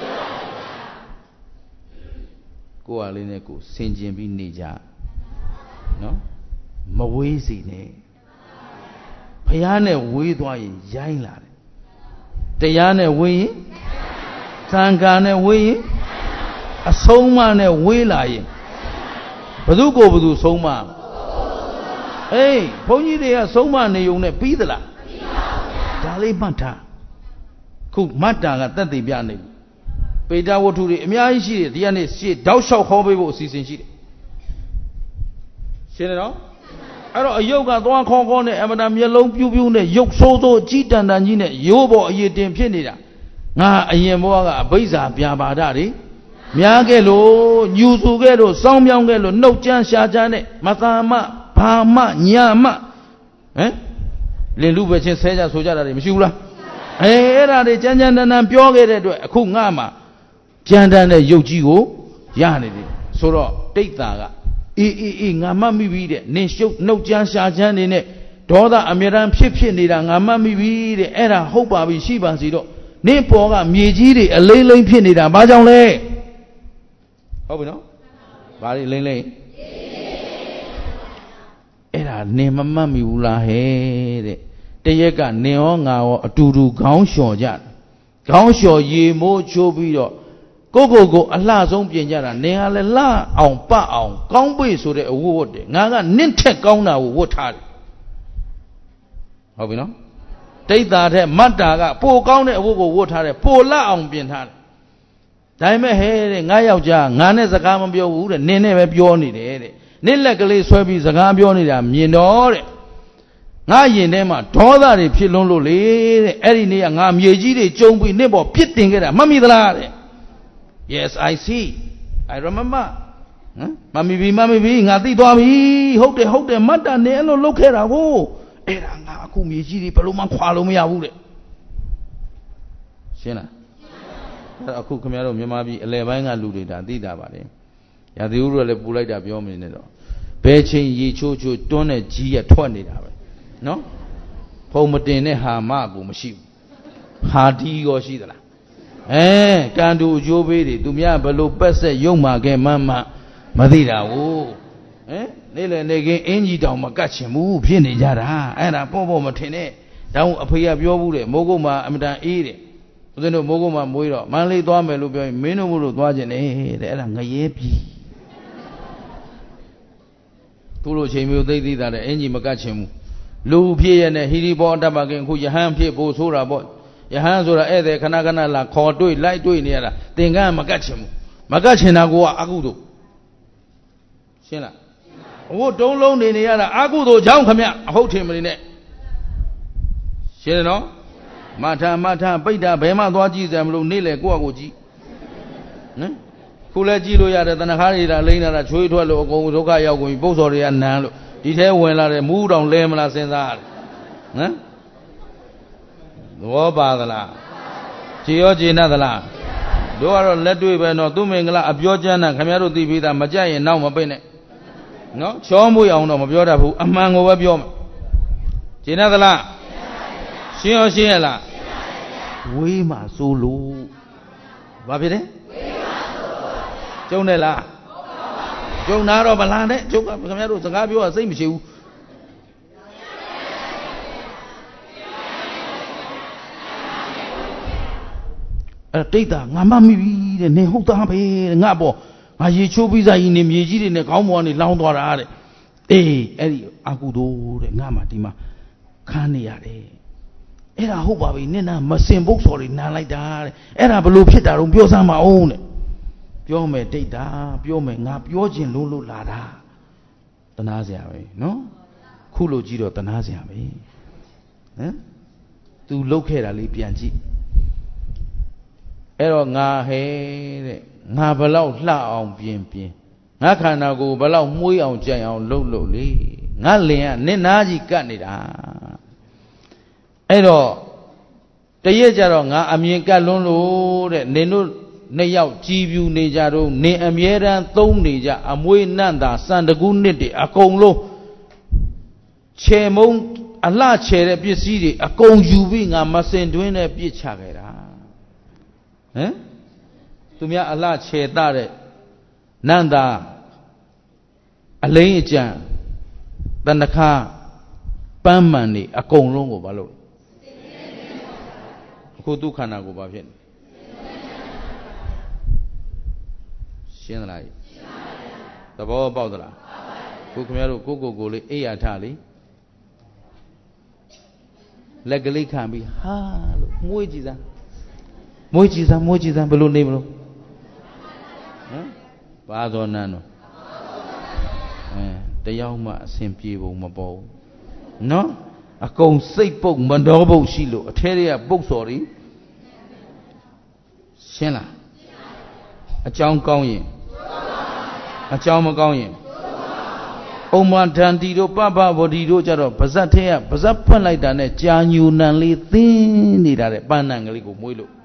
ကိုယ်ဟာလေးနဲ့ကိုယ်ဆင်ခြင်ပြီးနေကြနော်မဝေးစီနဲ့ဘုရားနဲ့ဝေးသွားရင်ရိုင်းလာတယ်တရားနဲ့ဝေးရင်သံဃာနဲ့ဝေးရင်အဆုံးအမနဲ့ဝေးလာရင်ဘယ်သူကိုဘယ်သူဆုံးမအေးဘုန်းကြီးတွေကဆုံးမနေုံနဲ့ပြီးသလားပြီးပါဘူးဒါလေးမှတ်ထားခုမတ်တာကတက်တည်ပြနေပြီပေတာဝတ္ထုတွေအများကြီးရှိတယ်ဒီကနေ့ရှေ့တောက်လျှောက်ခေါ်ပေးဖို့အစီအစဉ်ရှိတယ်ရှင်းတယ်နော်အဲ့တော့အယုတ်ကသွားခေါခေါနဲ့အမတန်မျက်လုံးပြူးပြူးနဲ့ရုပ်ဆိုးဆိုးကြီးတန်တန်ကြီးနဲ့ရိုးပေါ်အရည်တင်ဖြစ်နေတာငါအရင်ဘဝကအဘိဇာပြာပါဒတွေများခဲ့လို့ညူစုခဲ့လို့စောင်းမြောင်းခဲ့လို့နှုတ်ကြမ်းရှာကြနဲ့မသာမဘာမညာမလင်လူပဲချင်းဆဲကြဆိုကြတာတွေမရှိဘူးလားအဲ့ဒါတွေကြမ်းကြမ်းတန်တန်ပြောခဲ့တဲ့အတွက်အခုငါမှကြမ်းတမ်းတဲ့ရုပ်ကြီးကိုရနေတယ်ဆိုတော့တိတ်တာကအေးငါမှတ်မိပြီတဲ့နင်ရှုပ်နှုတ်ကြမ်းရှာကြမ်းနေနဲ့ဒေါသအမြဲတမ်းဖြစ်နေတာငါမှတ်မိပြီတဲ့အဲ့ဒါဟုတ်ပါပြီရှိပါစီတော့နင်ပေါ်ကမြေကြီးတွေအလိမ့်လိမ့်ဖြစ်နေတာဘာကြောင့်လဲဟုတ်ပြီနော်ဘာတွေလိမ့်လိမ့်အဲ့ဒါနင်မမှတ်မိဘူးလားဟဲ့တဲ့တရက်ကနင်ရောငါရောအတူတူခေါင်းလျှော်ကြခေါင်းလျှော်ရေမိုးချိုးပြီးတော့ကိုအလှဆုံးပြင်ကြတာနင်ကလည်းလှအောင်ပတ်အောင်ကောင်းပိတ်ဆိုတဲ့အဝတ်ဝတ်တယ်ငါကနင့်ထက်ကောင်းတာကိုဝတ်ထားတယ်ဟုတ်ပြီနော်တိတ်တာတဲ့မတ်တာကပိုကောင်းတဲ့အဝတ်ကိုဝတ်ထားတယ်ပိုလှအောင်ပြင်ထားတယ်ဒါပေမဲ့ဟဲ့တဲ့ငါယောက်ျားငါနဲ့စကားမပြောဘူးတဲ့နင်နဲ့ပဲပြောနေတယ်တဲ့နင့်လက်ကလေးဆွဲပြီးစကားပြောနေတာမြင်တော့တဲ့ငါရင်ထဲမှာဒေါသတွေဖြစ်လွန်းလို့လေတဲ့အဲ့ဒီနေ့ကငါမြေကြီးတွေကျုံပြီးနင့်ပေါ်ပြစ်တင်ခဲ့တာမှတ်မိသလားတဲ့Yes, I see. I remember. မမီဘီငါသိသွားပြီဟုတ်တယ်မတ်တာနေအဲ့လိုလုပ်ခဲ့တာကိုအဲ့ဒါငါအခုမြေကြီးတွေဘယ်လိုမှခွာလို့မရဘူးတဲ့ရှင်းလားအဲ့အခုခင်ဗျားတို့မြန်မာပြည်အလဲပိုင်းကလူတွေဒါသိတာပါလေရာသီဥတုကလည်းပူလိုက်တာပြောမနေနဲ့တော့ဘယ်ချိန်ရေချိုးတွန်းတဲ့ကြီးရထွက်နေတာပဲနော်ဖုံမတင်တဲ့ဟာမကိုမရှိဘူးဟာဒီရောရှိသလားကန်တူအကျိုးပေးတွေသူများဘလို့ပက်ဆက်ရုံမာခဲ့မှမသိတာဟုတ်နေ့လေနေကင်းအင်းကြီးတောင်မကတ်ချင်ဘူးဖြစ်နေကြတာအဲ့ဒါပေါ့မထင်နဲ့တောင်အဖေကပြောဘူးတဲ့မိုးကုတ်မှာအမတန်အေးတဲ့ဦးဇင်းတို့မိုးကုတ်မှာမွေးတော့မန္တလေးသွားမယ်လို့ပြောရင်မင်းတို့မို့လို့သွားခြင်းနဲ့တဲ့အဲ့ဒါငရဲပြီသူ့လိုချိန်မျိုးသိသိတာတဲ့အင်းကြီးမကတ်ချင်ဘူးလူဖြစ်ရတဲ့ဟီရီဘောတတ်ပါခင်အခုယဟန်ဖြစ်ဖို့ဆိုတာပေါ့ယဟန်ဆိုတာဧည့်သည်ခဏလာခေါ်တွေ့လိုက်တွေ့နေရတာသင်္ကန်းမကတ်ချင်ဘူးမကတ်ချင်တာကအကုသို့ရှင်းလားဟိုတုံးလုံးနေရတာအကုသို့ကြောင့်ခမအဟုတ်ထင်မနေနဲ့ရှင်းတယ်နော်မထပိတ်တာဘယ်မှသွားကြည့်စရာမလိုနေ့လေကိုယ့်အကိုကြည့်ခုလဲကြည့်လို့ရတယ်တဏှာတွေဒါလိမ့်တာချွေးထွက်လို့အကုန်ဒုက္ခရောက်ကုန်ပြီပု္ပ္ပာ်တွေကနန်းလို့ဒီထဲဝင်လာတယ်မူးတောင်လဲမလားစဉ်းစားရတယ်သဘောပါသလားကြည်ရောကြည်နပ်သလားတို့ကတော့လက်တွေ့ပဲနော်သူမင်္ဂလာအပြောကျမ်းတာခင်ဗျားတို့သိပြီးသားမကြက်ရင်နောက်မပိတ်နဲ့နော်ချောမွေအောင်တော့မပြောတတ်ဘူးအမှန်ကိုပဲပြောမယ်ကြည်နပ်သလားရှင်းရောရှင်းရလားဝေးမှစိုးလို့ဘာဖြစ်လဲကျုံတယ်လားကျုံတာတော့မလားနဲ့ကျုပ်ကခင်ဗျားတို့စကားပြောတာစိတ်မရှိဘူးအဲ့တိတ်တာငါမမိပြီတဲ့နေဟုတ်သားပဲတဲ့ငါပေါ့ငါရေချိုးပြီးသားကြီးနေမြေကြီးတွေနဲ့ခေါင်းပေါ်ကနေလောင်းသွားတာတဲ့အေးအဲ့ဒီအကုသို့တဲ့ငါမှဒီမှာခန်းနေရတယ်အဲ့ဒါဟုတ်ပါပြီနင့်နာမစင်ပုတ်စော်တွေနမ်းလိုက်တာတဲ့အဲ့ဒါဘလို့ဖြစ်တာတော့ပြောစမ်းမအောင်တဲ့ပြောမယ်တိတ်တာပြောမယ်ငါပြောခြင်းလို့လာတာတနာစရာပဲနော်ခုလိုကြည့်တော့တနာစရာပဲသူလှုပ်ခဲ့တာလေးပြန်ကြည့်အဲ့တော့ငါဟဲတဲ့ငါဘလောက်လှအောင်ပြင်ငါခန္ဓာကိုယ်ဘလောက်မှုေးအောင်ကြိုင်အောင်လှုပ်လေငါလင်ကနင့်နာကြီးကတ်နေတာအဲ့တော့တရက်ကြတော့ငါအမြင်ကတ်လွန်းလို့တဲ့နင်တို့နှစ်ယောက်ကြည်ပြူနေကြတော့နင်အမြဲတမ်းသုံးနေကြအမွေးနန့်တာစံတကူးနှစ်တွေအကုန်လုံးခြေမုံအလှခြေတဲ့ပစ္စည်းတွေအကုန်ယူပြီးငါမစင်တွင်းနဲ့ပြစ်ချခဲ့တာသူများအလှခြေတတဲ့နန္တာအလိမ့်အကြံတဏ္ဍခါပန်းမှန်နေအကုန်လုံးကိုဘာလို့အခုဒုက္ခနာကိုဘာဖြစ်နေရှင်းသလားသဘောပေါက်သလားခုခင်ဗျားတို့ကိုလေးအိယာထလေးလက်ကလေးခံပြီးဟာလို့မွေးကြည့်စမ်းဘယ်လိုနေမလို့ဘာသောနန်းတော့တရားမှအစဉ်ပြေပုံမပေါ်ဘူးနော်အကုန်စိတ်ပုတ်မနှောပုတ်ရှိလို့အထဲတွေကပုတ်စော်တွေရှင်းလားအကြောင်းကောင်းရင်အကြောင်းမကောင်းရင်ဩမဒန္တီတို့ပပဗောဓီတို့ကြတော့ပါဇက်ထဲကပါဇက်ဖွင့်လိုက်တာနဲ့ကြာညူနံလေးသင်းနေတာတဲ့ပန်းနံကလေးကိုမွေးလို့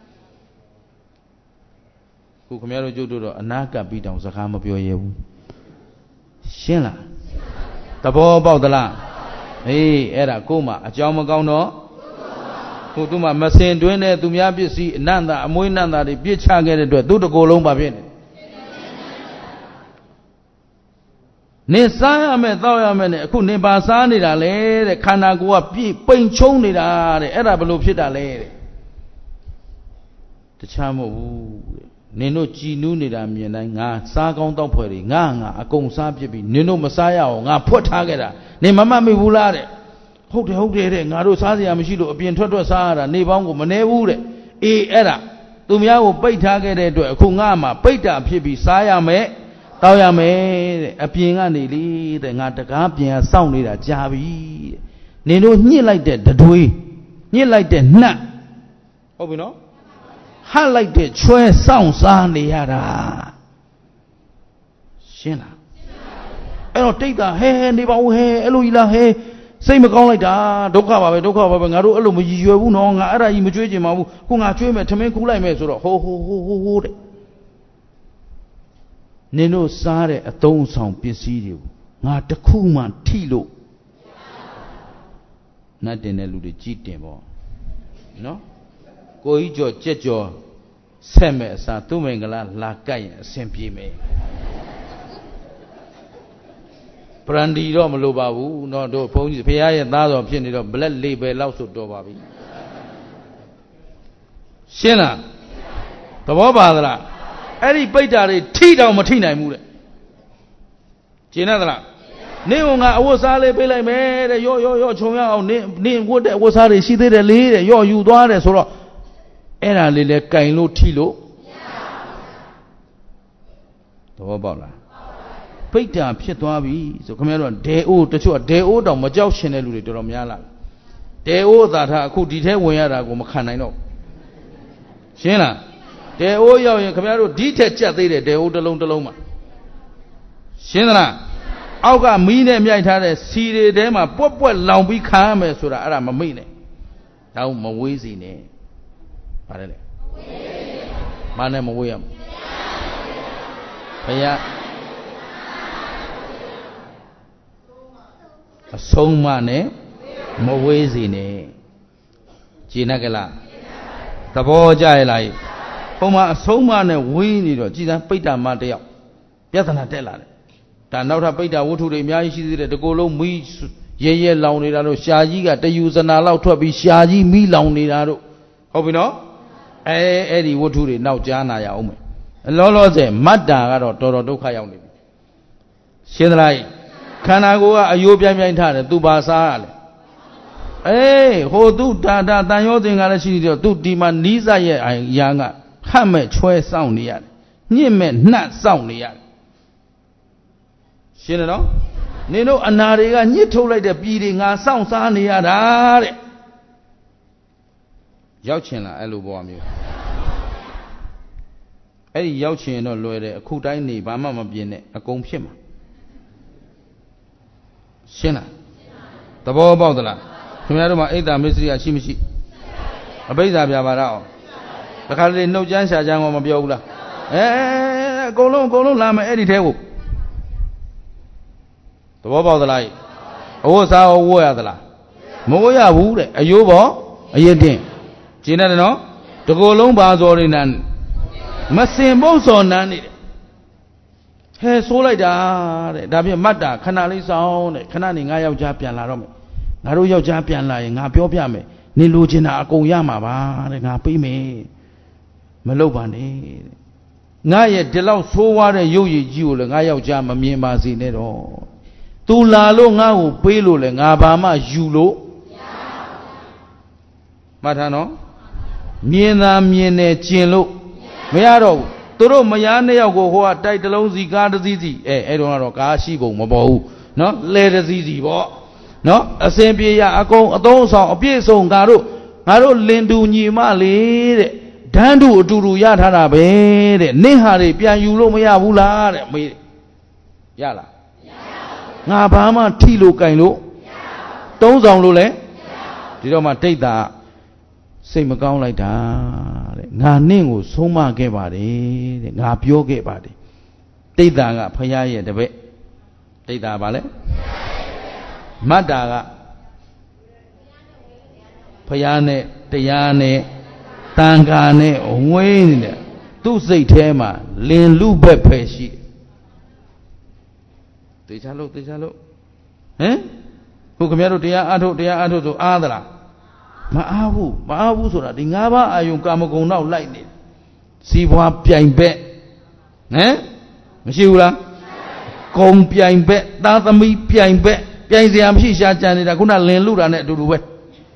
ခုခင်ဗျားတို့ကျုပ်တို့တော့အနာကပ်ပြီးတောင်စကားမပြောရဘူးရှင်းလားသဘောပေါက်သလားအေးအဲ့ဒါကို့မှာအကြောင်းမကောင်းတော့ခုသူ့မှာမစင်တွင်းတဲ့သူများပစ္စည်းအနန္တအမွေးနန္တတွေပြစ်ချခဲ့တဲ့အတွက်သူ့တကိုယ်လုံးပါဖြစ်နေစားရမယ်တောက်ရမယ်နဲ့အခုနေပါစားနေတာလေတဲ့ခန္ဓာကိုယ်ကပြည့်ပိန်ချုံနေတာတဲ့အဲ့ဒါဘလို့ဖြစ်တာလဲတဲ့တခြားမဟုတ်ဘူးတဲ့နင်တို့ကြည်နူးနေတာမြင်တိုင်းငါစားကောင်းတောက်ဖွယ်တွေငါအကုန်စားပြစ်ပြီးနင်တို့မစားရအောင်ငါဖွက်ထားခဲ့တာနေမမတ်မိဘူးလားတဲ့ဟုတ်တယ်တဲ့ငါတို့စားစရာမရှိလို့အပြင်ထွက်စားရတာနေပေါင်းကိုမနေဘူးတဲ့အေးအဲ့ဒါသူများကိုပိတ်ထားခဲ့တဲ့အတွက်အခုငါမှပိတ်တာဖြစ်ပြီးစားရမယ်တောက်ရမယ်တဲ့အပြင်ကနေလေတဲ့ငါတကားပြင်ကစောင့်နေတာကြာပြီတဲ့နင်တို့ညှစ်လိုက်တဲ့တတွေးညှစ်လိုက်တဲ့နှက်ဟုတ်ပြီနော်ဟတ်လိုက်တဲ့ချွဲစောင့်စားနေရတာရှင်းလားအဲ့တော့တိတ်တာဟဲနေပါဦးဟဲအဲ့လိုကြီးလားဟဲစိတ်မကောင်းလိုက်တာဒုက္ခပါပဲငါတို့အဲ့လိုမရည်ရွယ်ဘူးနော်ငါအဲ့ဒါကြီးမကြွေးချင်ပါဘူးခုငါကြွေးမယ်ထမင်းခူးလိုက်မယ်ဆိုတော့ဟိုးတဲ့နင်တို့စားတဲ့အသုံးဆောင်ပစ္စည်းတွေကိုငါတခုမှထိလို့နတ်တင်တဲ့လူတွေကြည်တင်ပေါ့နော်ကိုကြီးကျော်ကြက်ကျော်ဆက်မဲ့အစားသူ့မင်္ဂလာလာကတ်ရင်အဆင်ပြေမယ်ပရန်ဒီတော့မလိုပါဘူးเนาะတို့ဘုန်းကြီးဖခင်ရဲ့သားတော်ဖြစ်နေတော့ဘလက်လေးပဲလောက်ဆိုတော့ပါပြီရှင်းလားသဘောပါသလားအဲ့ဒီပိတ်တာတွေထိတောင်မထိနိုင်ဘူးတဲ့ကျင်းရသလားနင်းကငါအဝတ်စားလေးပေးလိုက်မယ်တဲ့ရော့ခြုံရအောင်နင်းဝတ်တဲ့အဝတ်စားတွေရှိသေးတယ်လေတဲ့ရော့ယူသွားတယ်ဆိုတော့အဲ့ဒါလေးလဲကင်လို့ထိလို့သဘောပေါက်လားပိတ်တာဖြစ်သွားပြီဆိုခင်ဗျားတို့ဒဲအိုးတချို့ကဒဲအိုးတောင်မကြောက်ရှင်တဲ့လူတွေတော်တော်များလာဒဲအိုးသာထားအခုဒီထဲဝင်ရတာကိုမခံနိုင်တော့ရှင်းလားဒဲအိုးရောက်ရင်ခင်ဗျားတို့ဒီထက်ကြက်သေးတယ်ဒဲအိုးတစ်လုံးမှာရှင်းသလားအောက်ကမီးနဲ့မြိုက်ထားတဲ့စီတွေထဲမှာပွက်လောင်ပြီးခံရမယ်ဆိုတာအဲ့ဒါမမိနဲ့တော့မဝေးစီနဲ့ပါတယ်လေမနဲ့မဝေးရမဘုရားအဆုံးမနဲ့မဝေးစီနဲ့ကြည်နက်ကလားသဘောကျရလားဟိုမှာအဆုံးမနဲ့ဝေးနေတော့ကြည်စမ်းပိဋ္ဌာမတယောက်ပြဿနာတက်လာတယ်ဒါနောက်ထပ်ပိဋ္ဌာဝတ္ထုတွေအများကြီးရှိသေးတယ်တကူလုံးမီးရဲလောင်နေတာတို့ရှာကြီးကတယူဇနာလောက်ထွက်ပြီးရှာကြီးမီးလောင်နေတာတို့ဟုတ်ပြီနော်အဲ့ဒီဝတ္ထုတွေနောက်ကြားနာရအောင်မယ်လောလောဆယ်မတ္တာကတော့တော်တော်ဒုက္ခရောက်နေပြီရှင်းသလားခန္ဓာကိုယ်ကအယိုးပြိုင်ထားတယ်သူပါစားရလေဟိုသူဒါတန်ရောသင်္ကလည်းရှိနေတော့သူဒီမှာနီးစပ်ရဲ့အရာကဟတ်မဲ့ချွဲစောင့်နေရတယ်ညစ်မဲ့နှက်စောင့်နေရတယ်ရှင်းတယ်နော်နင်တို့အနာတွေကညှစ်ထုတ်လိုက်တဲ့ပြည်တွေငါစောင့်စားနေရတာတဲ့ရောက်ချင်လားအဲ့လိုဘဝမျိုးအဲ့ဒီရောက်ချင်တော့လွယ်တယ်အခုတိုင်းနေဘာမှမပြင်းနဲ့အကုန်ဖြစ်မှာရှင်းလားသဘောပေါက်သလားခင်ဗျားတို့မှာအိတ်တာမစ္စရိယရှိမရှိအဘိဓါပြပါတော့တခါလေနှုတ်ကြမ်းရှာကြမ်းကောမပြောဘူးလားအကုန်လုံးလာမယ်အဲ့ဒီထဲကိုသဘောပေါက်သလားအဝတ်စားဝတ်ရသလားမဝတ်ရဘူးတဲ့အယိုးပေါ်အရစ်တင်ကျင်းတယ်နော်တကိုယ်လုံးပါစော်နေနန်းမစင်ပုတ်စော်နန်းနေတယ်ဆိုးလိုက်တာတဲ့ဒါပြင်မတ်တာခဏလေးဆောင်တဲ့ခဏနေငါယောက်ျားပြန်လာတော့မယ်ငါတို့ယောက်ျားပြန်လာရင်ငါပြောပြမယ်နင်လိုချင်တာအကုန်ရမှာပါတဲ့ငါပေးမယ်မလုပ်ပါနဲ့ငါရဲ့ဒီလောက်ဆိုးွားတဲ့ရုပ်ရည်ကြီးကိုလည်းငါယောက်ျားမမြင်ပါစေနဲ့တော့သူလာလို့ငါ့ကိုပေးလို့လည်းငါဘာမှယူလို့မှတ်ထားနော်မြင်သာမြင်တယ်ကျင်လို့မရတော့ဘူးသူတို့မယားနှစ်ယောက်ကိုဟိုကတိုက်တလုံးစီကားတစ်စီးစီအဲ့တော့ကတော့ကားရှိပုံမပေါ်ဘူးနော်လဲတစည်းစီပေါ့နော်အစဉ်ပြေရအကုန်အသုံးဆောင်အပြည့်စုံငါတို့လင်တူညီမလေးတဲ့ဓာန်တူအတူတူရထားတာပဲတဲ့နင့်ဟာတွေပြန်ယူလို့မရဘူးလားတဲ့မေးရလားငါဘာမှထိလို့ကင်လို့သုံးဆောင်လို့လဲဒီတော့မှဒိဋ္ဌာစိတ်မကောင်းလိုက်တာတဲ့ငါနင့်ကိုဆုံးမခဲ့ပါတယ်တဲ့ငါပြောခဲ့ပါတယ်ဒိဋ္ဌာကဖရာရဲ့တပည့်ဒိဋ္ဌာဘာလဲမတ္တာကဖရာနဲ့တရားနဲ့တန်ခါနဲ့ဝိင်းနေတဲ့သူ့စိတ်ထဲမှာလင်လူဘက်ဖယ်ရှိတေချာလို့ဟမ်ဟုတ်ခင်ဗျားတို့တရားအားထုတ်ဆိုအားသလားမအားဘူးဆိုတာဒီ၅ပါးအာယုံကာမဂုဏ်နောက်လိုက်နေစီးပွားပြိုင်ဘက်မရှိဘူးလားကုံပြိုင်ဘက်သားသမီးပြိုင်ဘက်ပြိုင်စရာမရှိရှားကြံနေတာခုနလင်လူတာနဲ့အတူတူပဲ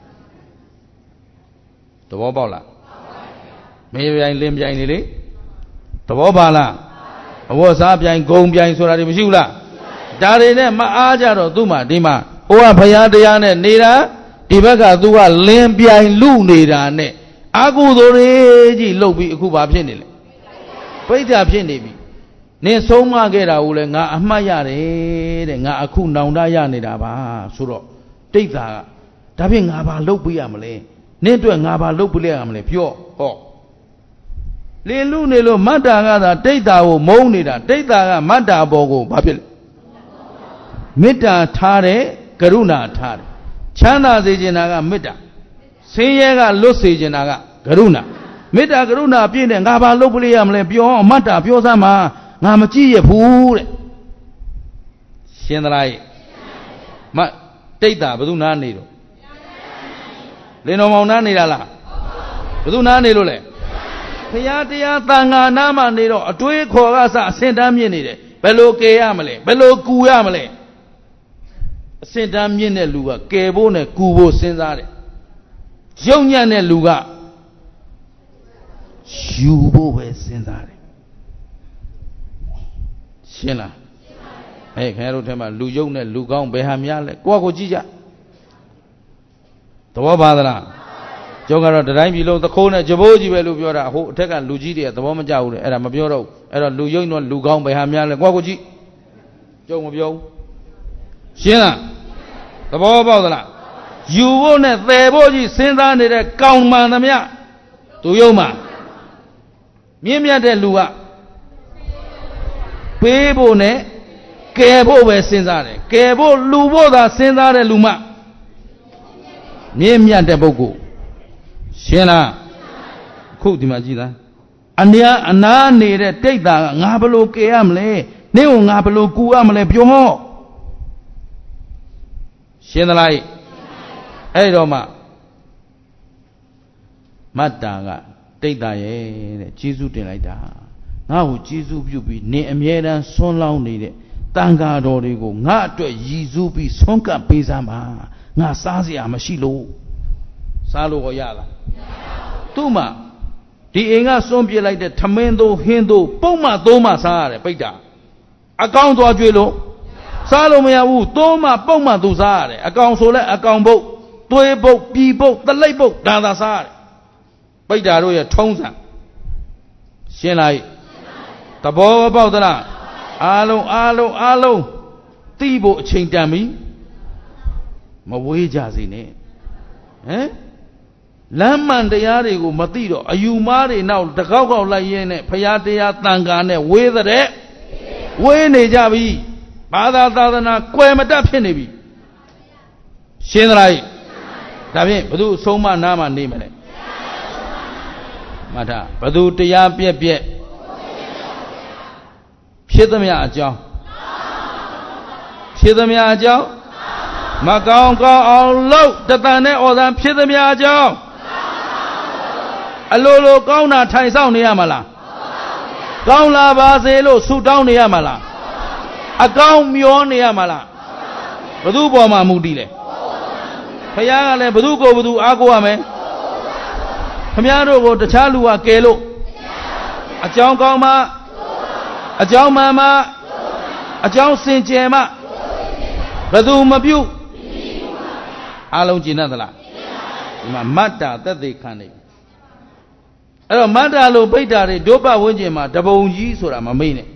သဘောပေါက်လားမေးပြိုင်လင်းပြိုင်နေလေသဘောပါလားအဝတ်စားပြိုင်ဂုံပြိုင်ဆိုတာတွေမရှိဘူးလားဒါတွေနဲ့မအားကြတော့သူ့မှာဒီမှာဟိုကဘုရားတရားနဲ့နေတာဒီဘက်ကသူကလင်းပြိုင်လူနေတာနဲ့အာဟုသိုလ်တွေကြီးလှုပ်ပြီးအခုဘာဖြစ်နေလဲပိဋကဖြစ်နေပြီနင်ဆုံးမခဲ့တာကိုလည်းငါအမှတ်ရတယ်တဲ့ငါအခုနောင်တရနေတာပါဆိုတော့ဒိဋ္ဌာကဒါဖြင့်ငါဘာလုပ်ပေးရမလဲနင့်အတွက်ငါဘာလုပ်ပေးရမလဲပြောဟောလင်လူနေလို့မတ္တာကသာဒိဋ္ဌာကိုမုန်းနေတာဒိဋ္ဌာကမတ္တာဘောကိုဘာဖြစ်လဲမေတ္တာထားတယ်ကရုဏာထားတယ်ချမ်းသာစေခြင်းကမေတ္တာဆင်းရဲကလွတ်စေခြင်းကကရုဏာမေတ္တာကရုဏာပြည့်တဲ့ငါဘာလုပ်ပေးရမလဲပြောမတ္တာပြောစမ်းပါငါမကြည့်ရဘူးတဲ့ရှင်းသလားမဒိဋ္ဌာဘယ်သူနားနေတော့လင်းတော်မောင်နားနေတာလားဘယ်သူနားနေလို့လဲဘုရားတရားသံဃာနားမှာနေတော့အတွေးခေါ်ကစအစင်တမ်းမြင့်နေတယ်ဘယ်လိုကယ်ရမလဲဘယ်လိုကူရမလဲအစင်တမ်းမြင့်တဲ့လူကကယ်ဖို့နဲ့ကူဖို့စဉ်းစားတယ်ရုပ်ညံ့တဲ့လူကယူဖို့ပဲစဉ်းစားတယ်ရှင်းလားခင်ဗျားတို့ထဲမှာလူယုံနဲ့လူကောင်းဘယ်ဟာများလဲကိုယ့်ကိုကြည့်ကြသဘောပါသလားကျောင်းကတော့တတိုင်းပြည်လုံးသခိုးနဲ့ကြဘိုးကြီးပဲလို့ပြောတာဟိုအထက်ကလူကြီးတွေကသဘောမကျဘူးလေအဲ့ဒါမပြောတော့ဘူးအဲ့တော့လူယုံတော့လူကောင်းဘယ်ဟာများလဲကိုယ့်ကိုကြည့်ကျောင်းမပြောဘူးရှင်းလားသဘောပေါက်သလားယူဖို့နဲ့သယ်ဖို့ကြီးစဉ်းစားနေတဲ့ကောင်းမှန်သမျှသူယုံမှာမြင့်မြတ်တဲ့လူကပေးဖို့နဲ့ကယ်ဖို့ပဲစဉ်းစားတယ်ကယ်ဖို့လူဖို့သာစဉ်းစားတဲ့လူမှမြင့်မြတ်တဲ့ပုဂ္ဂိုလ်ရှင်းလားခုဒီမှာကြည်လားအနာနေတဲ့တိတ်တာကငါဘလို့ကယ်ရမလဲနင့်ကိုငါဘလို့ကူရမလဲပြောဟောရှင်းသလားအဲ့တော့မှမတ္တာကတိတ်တာရဲ့တဲ့ကျေးဇူးတင်လိုက်တာငါ့ကိုကျေးဇူးပြုပြီးနင်အမြဲတမ်းဆွမ်းလောင်းနေတဲ့တန်ဃာတော်တွေကိုငါအတွက်ရည်စူးပြီးဆွမ်းကပ်ပေးစမ်းပါငါစားစရာမရှိလို့စားလို့ရလားသူ့မှာဒီအိမ်ကစွန့်ပြစ်လိုက်တဲ့ထမင်းတို့ဟင်းတို့ပုံမှသုံးမှစားရတယ်ပိဋ္ဌာအကောင်သွားကြွေးလို့စားလို့မရဘူးသုံးမှပုံမှသူစားရတယ်အကောင်ဆိုလဲအကောင်ပုတ်သွေးပုတ်ပြည်ပုတ်တလိပ်ပုတ်ဒါသာစားရတယ်ပိဋ္ဌာတို့ရဲ့ထုံးစံရှင်းလားသဘောပေါက်သလားအားလုံးသိဖို့အချိန်တန်ပြီမဝေးကြစေနဲ့လမ်းမှန်တရားတွေကိုမသိတော့အယူမားတွေနောက်တကောက်လိုက်ရင်းနဲ့ဘုရားတရားတန်ခါနဲ့ဝေးတဲ့ဝေးနေကြပြီဘာသာသာသနာကွယ်မတတ်ဖြစ်နေပြီရှင်းသလားဒါဖြင့်ဘု து ဆုံးမနားမှာနေမလဲမှတ်ထားဘု து တရားပြက်ဖြစ်သမျှအကြောင်းမကောင်းအောင်လုပ်တတန်နဲ့ဩဇာဖြစ်သမျှအကြောင်းအလိုကောင်းတာထိုင်ဆောင်နေရမလားကောင်းလာပါစေလို့ဆုတောင်းနေရမလားအကောင်းမျောနေရမလားဘယ်သူပေါ်မှာမူတည်လဲဘုရားကလည်းဘယ်သူကိုဘယ်သူအားကိုးရမယ်ခမည်းတော်ကိုတခြားလူကကယ်လို့အကြောင်းကောင်းမှအကြောင်းမှန်မှအကြောင်းစင်ကြယ်မှဘသူမပြုအားလုံးကျင့်တတ်သလားဒီမှာမတ္တာသက်သေခံနေအဲ့တော့မတ္တာလို့ပိဋ္ဌာတွေဒုပဝန်းကျင်မှာတပုံကြီးဆိုတာမမေ့နဲ့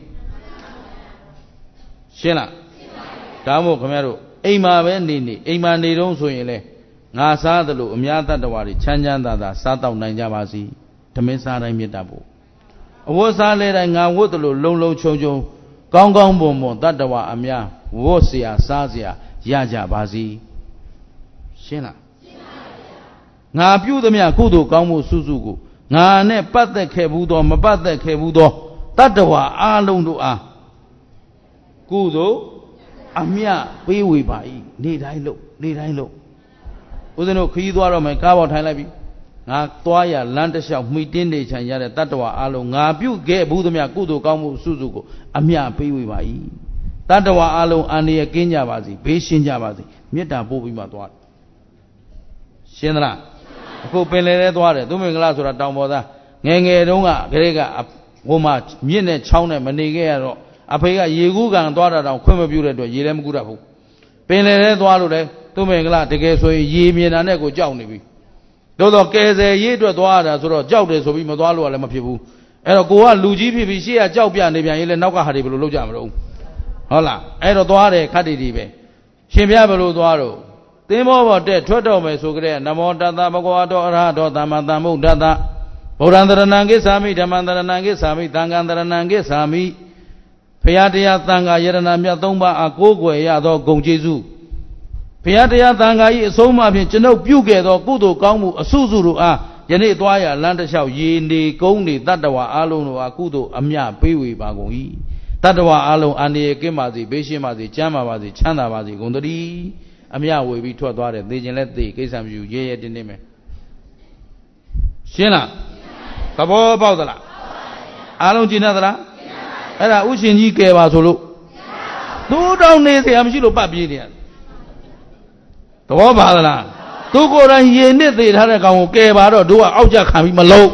ရှင်းလားဒါမို့ခင်ဗျားတို့အိမ်မှာပဲနေအိမ်မှာနေတော့ဆိုရင်လေငါစားသလိုအများတတ္တဝါတွေချမ်းချမ်းသာသာစားတော့နိုင်ကြပါစေဓမင်းစားတိုင်းမေတ္တာပို့အဝတ်စားလဲတိုင်းငါဝတ်သလိုလုံလုံချုံချုံကောင်းကောင်းမွန်မွန်တတ္တဝါအများဝတ်เสียစားเสียရကြပါစေရှင်းလားငါပြုသမျှကုသိုလ်ကောင်းမှုစုစုကိုငါနဲ့ပတ်သက်ခဲ့ဘူးသောမပတ်သက်ခဲ့ဘူးသောတတ္တဝါအလုံးတို့အားကုသိုလ်အမြပေးဝေပါ၏နေတိုင်းလို့ဦးဇင်းတို့ခရီးသွားတော့မယ်ကားပေါ်ထိုင်လိုက်ပြီငါသွားရလမ်းတစ်လျှောက်မှီတင်းနေချင်ရတဲ့တတ္တဝါအလုံးငါပြုခဲ့ဘူးသမျှကုသိုလ်ကောင်းမှုစုစုကိုအမြပေးဝေပါ၏တတ္တဝါအလုံးအန္တရာယ်ကင်းကြပါစေဘေးရှင်းကြပါစေမေတ္တာပို့ပြီးမှသွားရှင်းသလားအခုပင်လယ်ထဲသွားတယ်သူမင်္ဂလာဆိုတာတောင်ပေါ်သားငယ်ငယ်တုန်းကကလေးကဟိုမှာမြင့်နဲ့ချောင်းနဲ့မနေခဲ့ရတော့အဖေကရေကူးကန်သွားတာတောင်ခွင့်မပြုတဲ့အတွက်ရေလည်းမကူတတ်ဘူးပင်လယ်ထဲသွားလို့လေသူမင်္ဂလာတကယ်ဆိုရင်ရေမြင်တာနဲ့ကိုကြောက်နေပြီသို့တော့ကယ်ဆယ်ရေးအတွက်သွားရတာဆိုတော့ကြောက်တယ်ဆိုပြီးမသွားလို့လည်းမဖြစ်ဘူးအဲ့တော့ကိုကလူကြီးဖြစ်ပြီးရှေ့ကကြောက်ပြနေပြန်ရင်လည်းနောက်ကဟာတွေဘယ်လိုလုပ်ကြမလို့ဟုတ်လားအဲ့တော့သွားတယ်ခတ်တီတီပဲရှင်ပြဘယ်လိုသွားတော့သင်္ဘောပေါ်တက်ထွက်တော့မယ်ဆိုကြတဲ့နမောတတ္တဘဂဝါတောအရဟတောသမ္မာသမ္ဗုဒ္ဓတ္တဗုဒ္ဓံတရဏံကိသာမိဓမ္မံတရဏံကိသာမိသံဃံတရဏံကိသာမိဘုရားတရားသံဃာယရဏမြတ်၃ပါးအကိုးကွယ်ရသောဂုဏ်ကျေးဇူးဘုရားတရားသံဃာကြီးအဆုံးအမဖြင့်ကျွန်ုပ်ပြုခဲ့သောကုသိုလ်ကောင်းမှုအစုစုတို့အားယနေ့သွားရလမ်းတစ်လျှောက်ရေနေကုန်းနေတတ္တဝါအလုံးတို့အားကုသိုလ်အမြပေးဝေပါကုန်၏တတ္တဝါအလုံးအန္တရာယ်ကင်းပါစေဘေးရှင်းပါစေချမ်းသာပါစေချမ်းသာပါစေဂုဏ်တည်းအမြဝေပြီးထွက်သွားတယ်သေခြင်းလဲသေကိစ္စမရှိဘူးရဲရဲတင်းတင်းပဲရှင်းလားသဘောပေါက်သလားအားလုံးကျင့်တတ်သလားအဲ့ဒါဥရှင်ကြီးကယ်ပါဆိုလို့သူတောင်းနေเสียမရှိလို့ပတ်ပြေးနေရသဘောပါသလားသူကိုယ်တိုင်ရေနစ်သေးထားတဲ့ကောင်ကိုကယ်ပါတော့တို့ကအောက်ကျခံပြီးမလုံး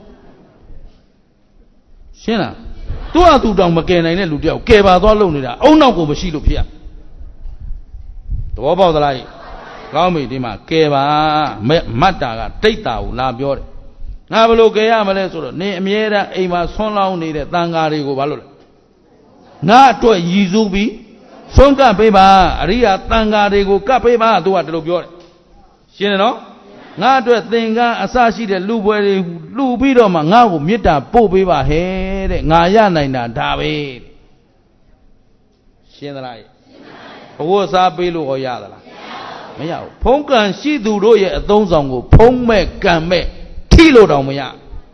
ရှင်းလားသူကသူတောင်မကယ်နိုင်တဲ့လူတယောက်ကယ်ပါသွားလုံနေတာအုံနောက်ကိုမရှိလို့ဖြစ်ရသဘောပေါက်သလားကောင်းပြီဒီမှာကယ်ပါမတ်တာကတိတ်တာကိုလာပြောတယ်ငါဘယ်လိုကယ်ရမလဲဆိုတော့နင်အမြဲတမ်းအိမ်မှာဆွန်းလောင်းနေတဲ့တန်ဃာတွေကိုဘာလို့လဲငါအတွက်ရည်စူးပြီးဆုံးကပ်ပေးပါအရိယာတန်ဃာတွေကိုကပ်ပေးပါသူကဒီလိုပြောတယ်ရှင်းတယ်နော်ငါအတွက်သင်္ကန်းအစရှိတဲ့လူပွဲတွေလှူပြီးတော့မှငါ့ကိုမေတ္တာပို့ပေးပါဟဲ့တဲ့ငါရနိုင်တာဒါပဲရှင်းသလားဘဝစားပေးလို့ဟောရသလားမရဘူးဖုံးကံရှိသူတို့ရဲ့အသုံးဆောင်ကိုဖုံးမဲ့ကံမဲ့ထိလို့တောင်မရ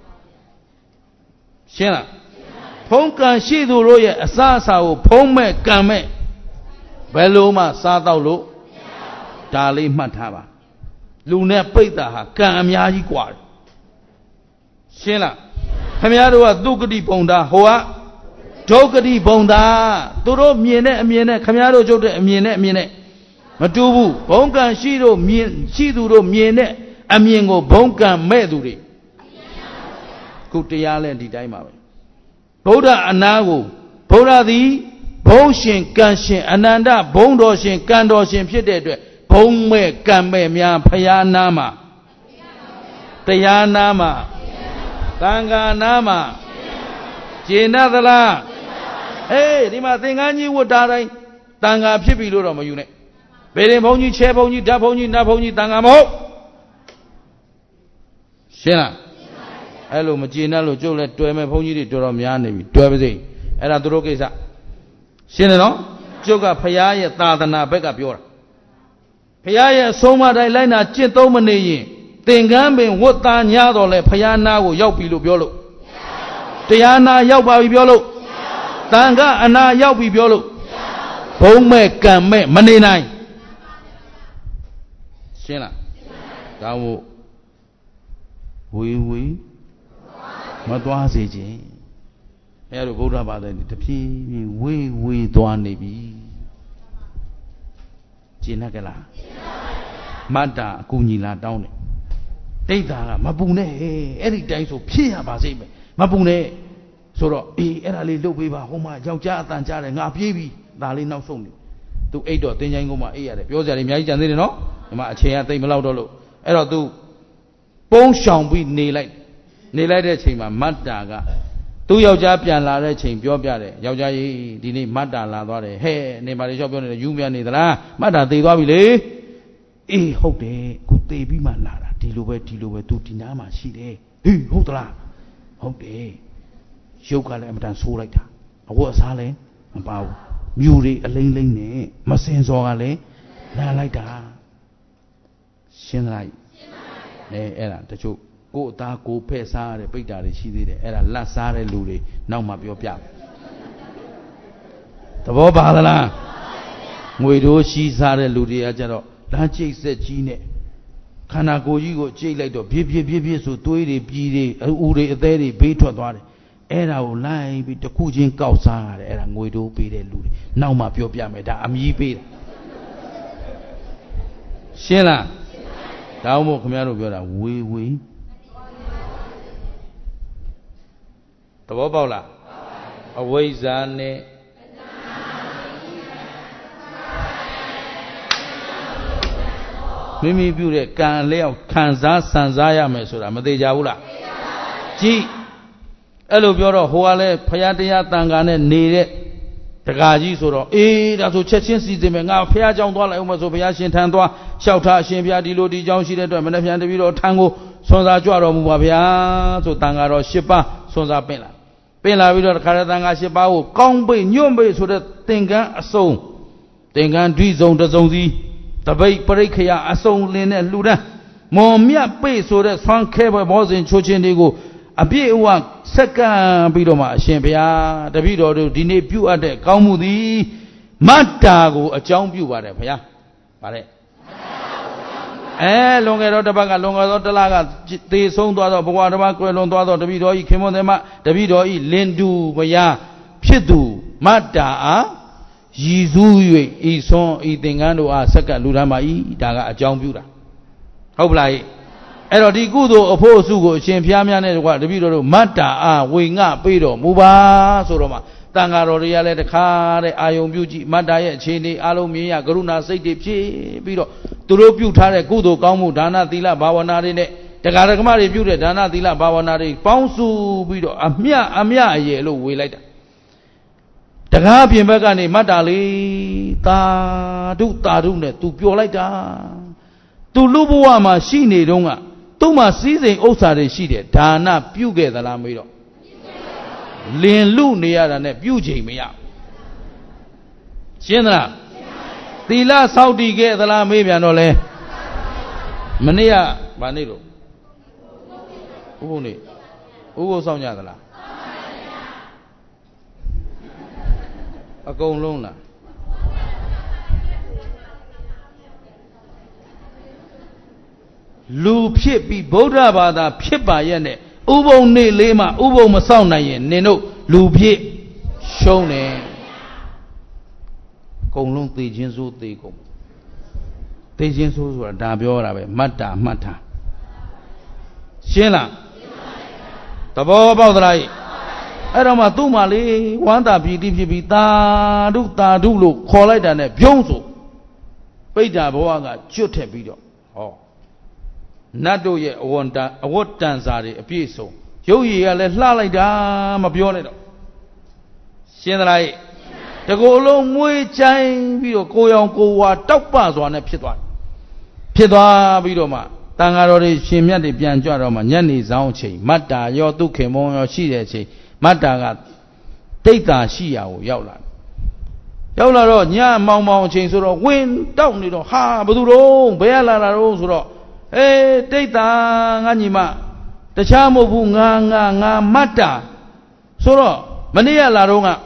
ရှင်းလားဖုံးကံရှိသူတို့ရဲ့အစားအစာကိုဖုံးမဲ့ကံမဲ့ဘယ်လိုမှစားတော့လို့ဒါလေးမှတ်ထားပါလူနဲ့ပိတ်တာဟာကံအများကြီးกว่าရှင်းလားခင်ဗျားတို့ကသုက္ကတိပုံသားဟိုကဒုက္ကတိပုံသားသူတို့မြင်တဲ့အမြင်နဲ့ခင်ဗျားတို့ကျုပ်တဲ့အမြင်နဲ့မတူဘူးဘုံကံရှိသူတို့မြင်တဲ့အမြင်ကိုဘုံကံမဲ့သူတွေခုတရားလဲဒီတိုင်းပါပဲဗုဒ္ဓအနာကိုဗုဒ္ဓသည်ဘုံရှင်ကံရှင်အနန္တဘုံတော်ရှင်ကံတော်ရှင်ဖြစ်တဲ့အတွက်ဘုံမဲ့ကံမဲ့များဖယားနာမှာတရားနာမှာသံဃာနာမှာကျင့်တတ်သလားအေးဒီမှာသင်္ကန်းကြီးဝတ်တာတိုင်းသံဃာဖြစ်ပြီလို့တော့မယူနဲ့ဗေဒင်ဘုန်းကြီးချဲဘုန်းကြီးဓာတ်ဘုန်းကြီးနတ်ဘုန်းကြီးသံဃာမဟုတ်ရှင်းလားအဲ့လိုမကျင့်တတ်လို့ကျုပ်လည်းတွေ့မဲ့ဘုန်းကြီးတွေတော်တော်များနေပြီတွေ့ပါစေအဲ့ဒါသူတို့ကိစ္စရှင်းတယ်နော်ကျုပ်ကဖယားရဲ့သာသနာဘက်ကပြောတာဖယားရဲ့အဆုံးအမတိုင်းလိုက်နာကျင့်သုံးမနေရင်သင်္ကန်းပင်ဝတ်သားညာတော့လဲဖယားနာကိုရောက်ပြီလို့ပြောလို့တရားနာရောက်ပါပြီပြောလို့သံဃာအနာရောက်ပြီပြောလို့ဘုံမဲ့ကံမဲ့မနေနိုင်ရှင်းလားဒါမို့ဝေမသွားစေခြင်းအဲလိုဗုဒ္ဓဘာသာတဖြည်းဖြည်းဝေသွားနေပြီကျင့်တတ်ကြလားမတ္တာအကူညီလာတောင်းတယ်တိတ်တာကမပူနဲ့အဲ့ဒီတိုင်းဆိုဖြစ်ရပါစေမယ်မပူနဲ့ဆိုတော့အေးအဲ့ဒါလေးလုပ်ပေးပါဟိုမှာယောက်ျားအတန်ကြားတယ်ငါပြေးပြီဒါလေးနောက်ဆုံးနေသူအိတ်တော့တင်းချိုင်းကုန်းမှာအေးရတယ်ပြောစရာတွေအများကြီးကြံသေးတယ်နော်ဒီမှာအချိန်ကသိမလောက်တော့လို့အဲ့တော့သူပုံးရှောင်ပြီးနေလိုက်တဲ့အချိန်မှာမတ်တာကသူ့ယောက်ျားပြန်လာတဲ့အချိန်ပြောပြတယ်ယောက်ျားကြီးဒီနေ့မတ်တာလာသွားတယ်ဟဲ့နေပါလေလျှောက်ပြောနေတယ်ယူမြန်နေသလားမတ်တာသေသွားပြီလေအေးဟုတ်တယ်ခုသေပြီးမှလာတာဒီလိုပဲသူဒီနားမှာရှိတယ်ဟေးဟုတ်သလားဟုတ်တယ်ရုပ်ကလည်းအမတန်ဆိုးလိုက်တာအဝတ်အစားလည်းမပါဘူးမြူတွေအလိမ့်လိမ့်နဲ့မစင်စော်ကလည်းလာလိုက်တာရှင်းလိုက်အဲ့ဒါတချို့ကိုယ်အသားကိုဖဲ့စားရတဲ့ပိတ္တာတွေရှိသေးတယ်အဲ့ဒါလက်စားတဲ့လူတွေနောက်မှပြောပြသဘောပါသလားငွေတို့ရှိစားတဲ့လူတွေကကြတော့လမ်းကျိတ်ဆက်ကြီးနဲ့ခန္ဓာကိုယ်ကြီးကိုကျိတ်လိုက်တော့ပြည့်ဆိုသွေးတွေပြည်တွေဦးတွေအသေးတွေဘေးထွက်သွားတယ်အဲ့ဒါကိုလိုက်ပြီးတစ်ခုချင်းကောက်စားရတယ်အဲ့ဒါငွေတို့ပေးတဲ့လူတွေနောက်မှပြောပြမယ်ဒါအမြည်ပေးတာရှင်းလားဒါမှမဟုတ်ခင်ဗျားတို့ပြောတာဝေသဘောပေါက်လားအဝိဇ္ဇာနဲ့မိမိပြုတဲ့ကံလျောက်ခံစားစံစားရမယ်ဆိုတာမသေးကြဘူးလားကြည့်အဲ့လိုပြောတော့ဟိုကလည်းဖရာတရားတန်ခါနဲ့နေတဲ့တကာကြီးဆိုတော့အေးဒါဆိုချက်ချင်းစီစဉ်မယ်ငါဖရာကြောင့်သွားလိုက်အောင်မဆိုဖရာရှင်ထံသွားလျှောက်ထားအရှင်ဖရာဒီလိုဒီကြောင့်ရှိတဲ့အတွက်မနေ့ပြန်တပြီးတော့ထံကိုဆွမ်းစားကြွတော်မူပါဗျာဆိုတန်ခါတော်၈ပါးဆွမ်းစားပင့်လာပြီးတော့တခါတည်းတန်ခါ၈ပါးကိုကောင်းပိတ်ညွန့်ပိတ်ဆိုတဲ့သင်္ကန်းအစုံသင်္ကန်းဓွိစုံတစ်စုံစီတပိတ်ပရိခယအစုံလင်းနဲ့လှူဒန်းမော်မြတ်ပိတ်ဆိုတဲ့ဆွမ်းခဲပွဲဘောဇင်ချိုးချင်းတွေကိုအပြည့်အဝစက္ကန့်ပြီးတော့မှအရှင်ဘုရားတပည့်တော်တို့ဒီနေ့ပြုအပ်တဲ့ကောင်းမှုသည်မတ္တာကိုအကြောင်းပြုပါတယ်ဘုရားဗါတဲ့လွန်ခဲ့တော့တစ်ပတ်ကလွန်ခဲ့တော့တစ်လကသေဆုံးသွားတော့ဘဝတစ်ပါးကွယ်လွန်သွားတော့တပည့်တော်ဤခင်မွန်တယ်မတပည့်တော်ဤလင်တူဘုရားဖြစ်သူမတ္တာအားရည်စူး၍ဤဆွန်ဤသင်္ကန်းတို့အားစက္ကန့်လူထမ်းပါ၏ဒါကအကြောင်းပြုတာဟုတ်ပလားအဲ့တော့ဒီကုသိုလ်အဖို့အစုကိုအရှင်ဘုရားများနဲ့တပည့်တော်တို့မတ္တာအားဝေငှပေးတော်မူပါဆိုတော့မှတန်ဃာတော်တွေကလည်းတခါတဲ့အာယုံပြုကြည့်မတ္တာရဲ့အခြေအနေအလုံးမြင်ရကရုဏာစိတ်တွေဖြည့်ပြီးတော့သူတို့ပြုထားတဲ့ကုသိုလ်ကောင်းမှုဒါနသီလဘာဝနာတွေနဲ့တရားဓမ္မတွေပြုတဲ့ဒါနသီလဘာဝနာတွေပေါင်းစုပြီးတော့အမြအရေလို့ဝေလိုက်တာတကားပြင်ဘက်ကနေမတ္တာလေးတာဓုနဲ့သူပျော်လိုက်တာသူလူဘဝမှာရှိနေတော့ကသူ့မှာစည်းစိမ်ဥစ္စာတွေရှိတယ်ဒါနပြုခဲ့သလားမေးတော့လင်လူနေရတာနဲ့ပြုချိန်မရရှင်းသလားသီလစောင့်တည်ခဲ့သလားမေးပြန်တော့လဲမနေ့ကဗာနေလို့ဥပုပ်နေဥပုပ်စောင့်ကြသလားအကုန်လုံးလားလူဖြစ်ပြီးဗုဒ္ဓဘာသာဖြစ်ပါရဲ့နဲ့ဥပုံနေ့လေးမှဥပုံမဆောင်နိုင်ရင်နင်တို့လူဖြစ်ရှုံးတယ်အကုန်လုံးသိချင်းစိုးသိကုန်သိချင်းစိုးဆိုတာဒါပြောတာပဲမတ္တာမှတ်တာရှင်းလားသဘောပေါက်သလားအဲ့တော့မှသူ့မှာလေဝမ်းသာပီတိဖြစ်ပြီးတာဓုလို့ခေါ်လိုက်တာနဲ့ပြုံးဆိုပိဋ္ဌာဘဝကကျွတ်ထက်ပြီးတော့ဟောနတ်တို့ရဲ့အဝတ်တန်စာတွေအပြည့်စုံရုပ်ရည်ကလည်းလှလိုက်တာမပြောနဲ့တော့ရှင်းသလားတကူအလုံးမွေးချိုင်းပြီးတော့ကိုရောင်ကိုဝါတောက်ပစွာနဲ့ဖြစ်သွားပြီးတော့မှတန်ဃာတော်တွေရှင်မြတ်တွေပြန်ကြွတော့မှညနေဆောင်အချိန်မတ္တာရောဒုက္ခေမောရောရှိတဲ့အချိန်မတ္တာကတိတ်တာရှိရာကိုရောက်လာတော့ညမောင်အချိန်ဆိုတော့ဝင်တောက်နေတော့ဟာဘယ်သူတော့ဘယ်ရလာတာတော့ဆိုတော့တိတ်တာငါညီမတခြားမဟုတ်ဘူးငါမတ္တာဆိုတော့မနေ့ကလာတော့က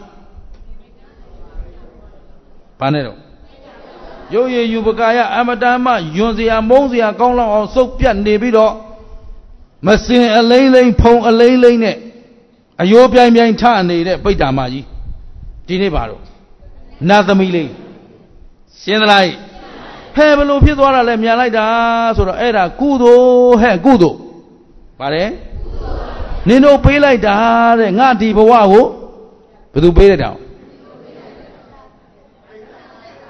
ဘာနဲ့တော့ရုပ်ရည်ယူပကာယအမတမယွန်စရာမုန်းစရာကောင်းလောက်အောင်စုပ်ပြတ်နေပြီးတော့မစင်အလိမ့်ဖုံအလိမ့်နဲ့အယိုးပြိုင်ထနေတဲ့ပိဋ္ဌာမကြီးဒီနေ့ပါတော့နတ်သမီးလေးရှင်းသလားဟဲ့ဘလို့ဖြစ်သွားတာလဲမြန်လိုက်တာဆိုတော့အဲ့ဒါကုသိုလ်ကုသိုလ်ပါတယ်နင်တို့ပေးလိုက်တာတဲ့ငါဒီဘဝကိုဘယ်သူပေးလိုက်တာ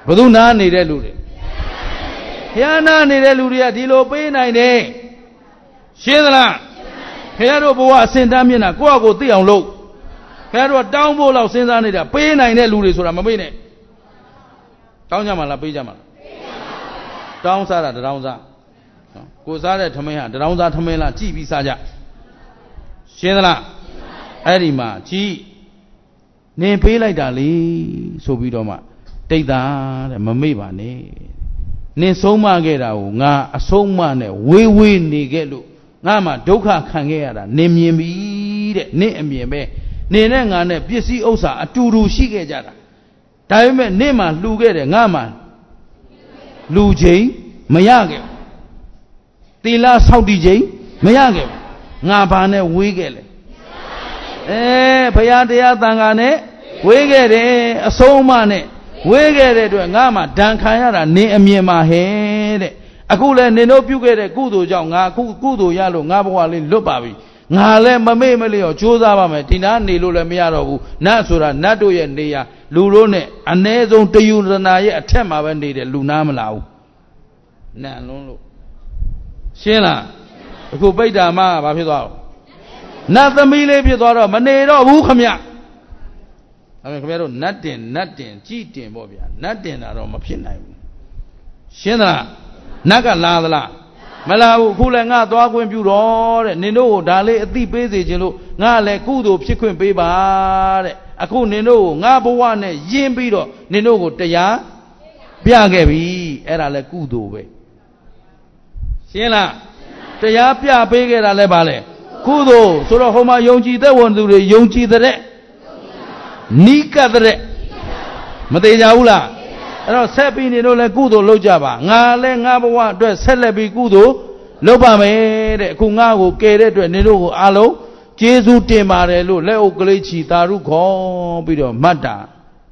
ဘသူနာနေတဲ့လူတွေဘုရားနာနေတဲ့လူတွေကဒီလိုပေးနိုင်တယ်ရှင်းသလားဘုရားတို့ဘဝအစဉ်တမ်းမျက်နှာကိုယ့်အကိုသိအောင်လုပ်ဘုရားတို့တောင်းဖို့လောက်စဉ်းစားနေတာပေးနိုင်တဲ့လူတွေဆိုတာမပေးနဲ့တောင်းကြမှာလားပေးကြမှာလားတောင်းစားတာတောင်းစားကိုစားတဲ့ထမင်းဟာတောင်းစားထမင်းလားကြည့်ပြီးစားကြရှင်းသလားအဲ့ဒီမှာကြည့်နင်ပေးလိုက်တာလေဆိုပြီးတော့မှတိတ်တာတဲ့မမေ့ပါနဲ့နင်ဆုံးမခဲ့တာကိုငါအဆုံးမနဲ့ဝေးဝေးနေခဲ့လို့ငါမှဒုက္ခခံခဲ့ရတာနင်မြင်ပြီတဲ့နင်အမြင်ပဲနင်နဲ့ငါနဲ့ပစ္စည်းဥစ္စာအတူတူရှိခဲ့ကြတာဒါပေမဲ့နင်မှလှူခဲ့တယ်ငါမှလူချင်းမရခဲ့ဘူးသီလဆောက်တည်ခြင်းမရခဲ့ဘူးငါဘာနဲ့ဝေးခဲ့လဲဘုရားတရားသံဃာနဲ့ဝေးခဲ့တယ်အဆုံးအမနဲ့ဝေးခဲ့တဲ့အတွက်ငါမှဒဏ်ခံရတာနင်အမြင်မှာဟဲ့တဲ့အခုလည်းနင်တို့ပြုခဲ့တဲ့ကုသိုလ်ကြောင့်ငါအခုကုသိုလ်ရလို့ငါဘဝလေးလွတ်ပါပြီငါလည်းမမေ့မလျော့ကြိုးစားပါမယ်ဒီနားနေလို့လည်းမရတော့ဘူးနတ်ဆိုတာနတ်တို့ရဲ့နေရာလူတို့နဲ့အ ਨੇ ဆုံးတယူရနာရဲ့အထက်မှာပဲနေတယ်လူနာမလာဘူးနတ်လုံးလို့ရှင်းလားအခုပိဋ္ဌာမကဘာဖြစ်သွားတော့နတ်သမီးလေးဖြစ်သွားတော့မနေတော့ဘူးခမအဲ့ခင်ဗျားတို့နတ်တင်ကြည်တင်ပေါ့ဗျာနတ်တင်တာတော့မဖြစ်နိုင်ဘူးရှင်းသလားနတ်ကလာသလားမလာဘူးအခုလည်းငါသွားခွင့်ပြုတော့တဲ့နင်တို့ကိုဒါလေးအသိပေးစေခြင်းလို့ငါလည်းကုသိုလ်ဖြစ်ခွင့်ပေးပါတဲ့အခုနင်တို့ကိုငါဘဝနဲ့ယဉ်ပြီးတော့နင်တို့ကိုတရားပြခဲ့ပြီအဲ့ဒါလည်းကုသိုလ်ပဲရှင်းလားတရားပြပေးခဲ့တာလည်းပါလေကုသိုလ်ဆိုတော့ဟိုမှာယုံကြည်တဲ့ဝန်သူတွေယုံကြည်တဲ့နိကတဲ့မသေးကြဘူးလားအဲ့တော့ဆက်ပြီးနေတော့လဲကုသိုလ်လုပ်ကြပါငါလဲငါဘဝအတွက်ဆက်လက်ပြီးကုသိုလ်လုပ်ပါမယ်တဲ့အခုငါကိုကယ်တဲ့အတွက်နေတို့ကိုအားလုံးကျေးဇူးတင်ပါတယ်လို့လက်အုပ်ကလေးချီတာရုခေါ်ပြီးတော့မှတ်တာ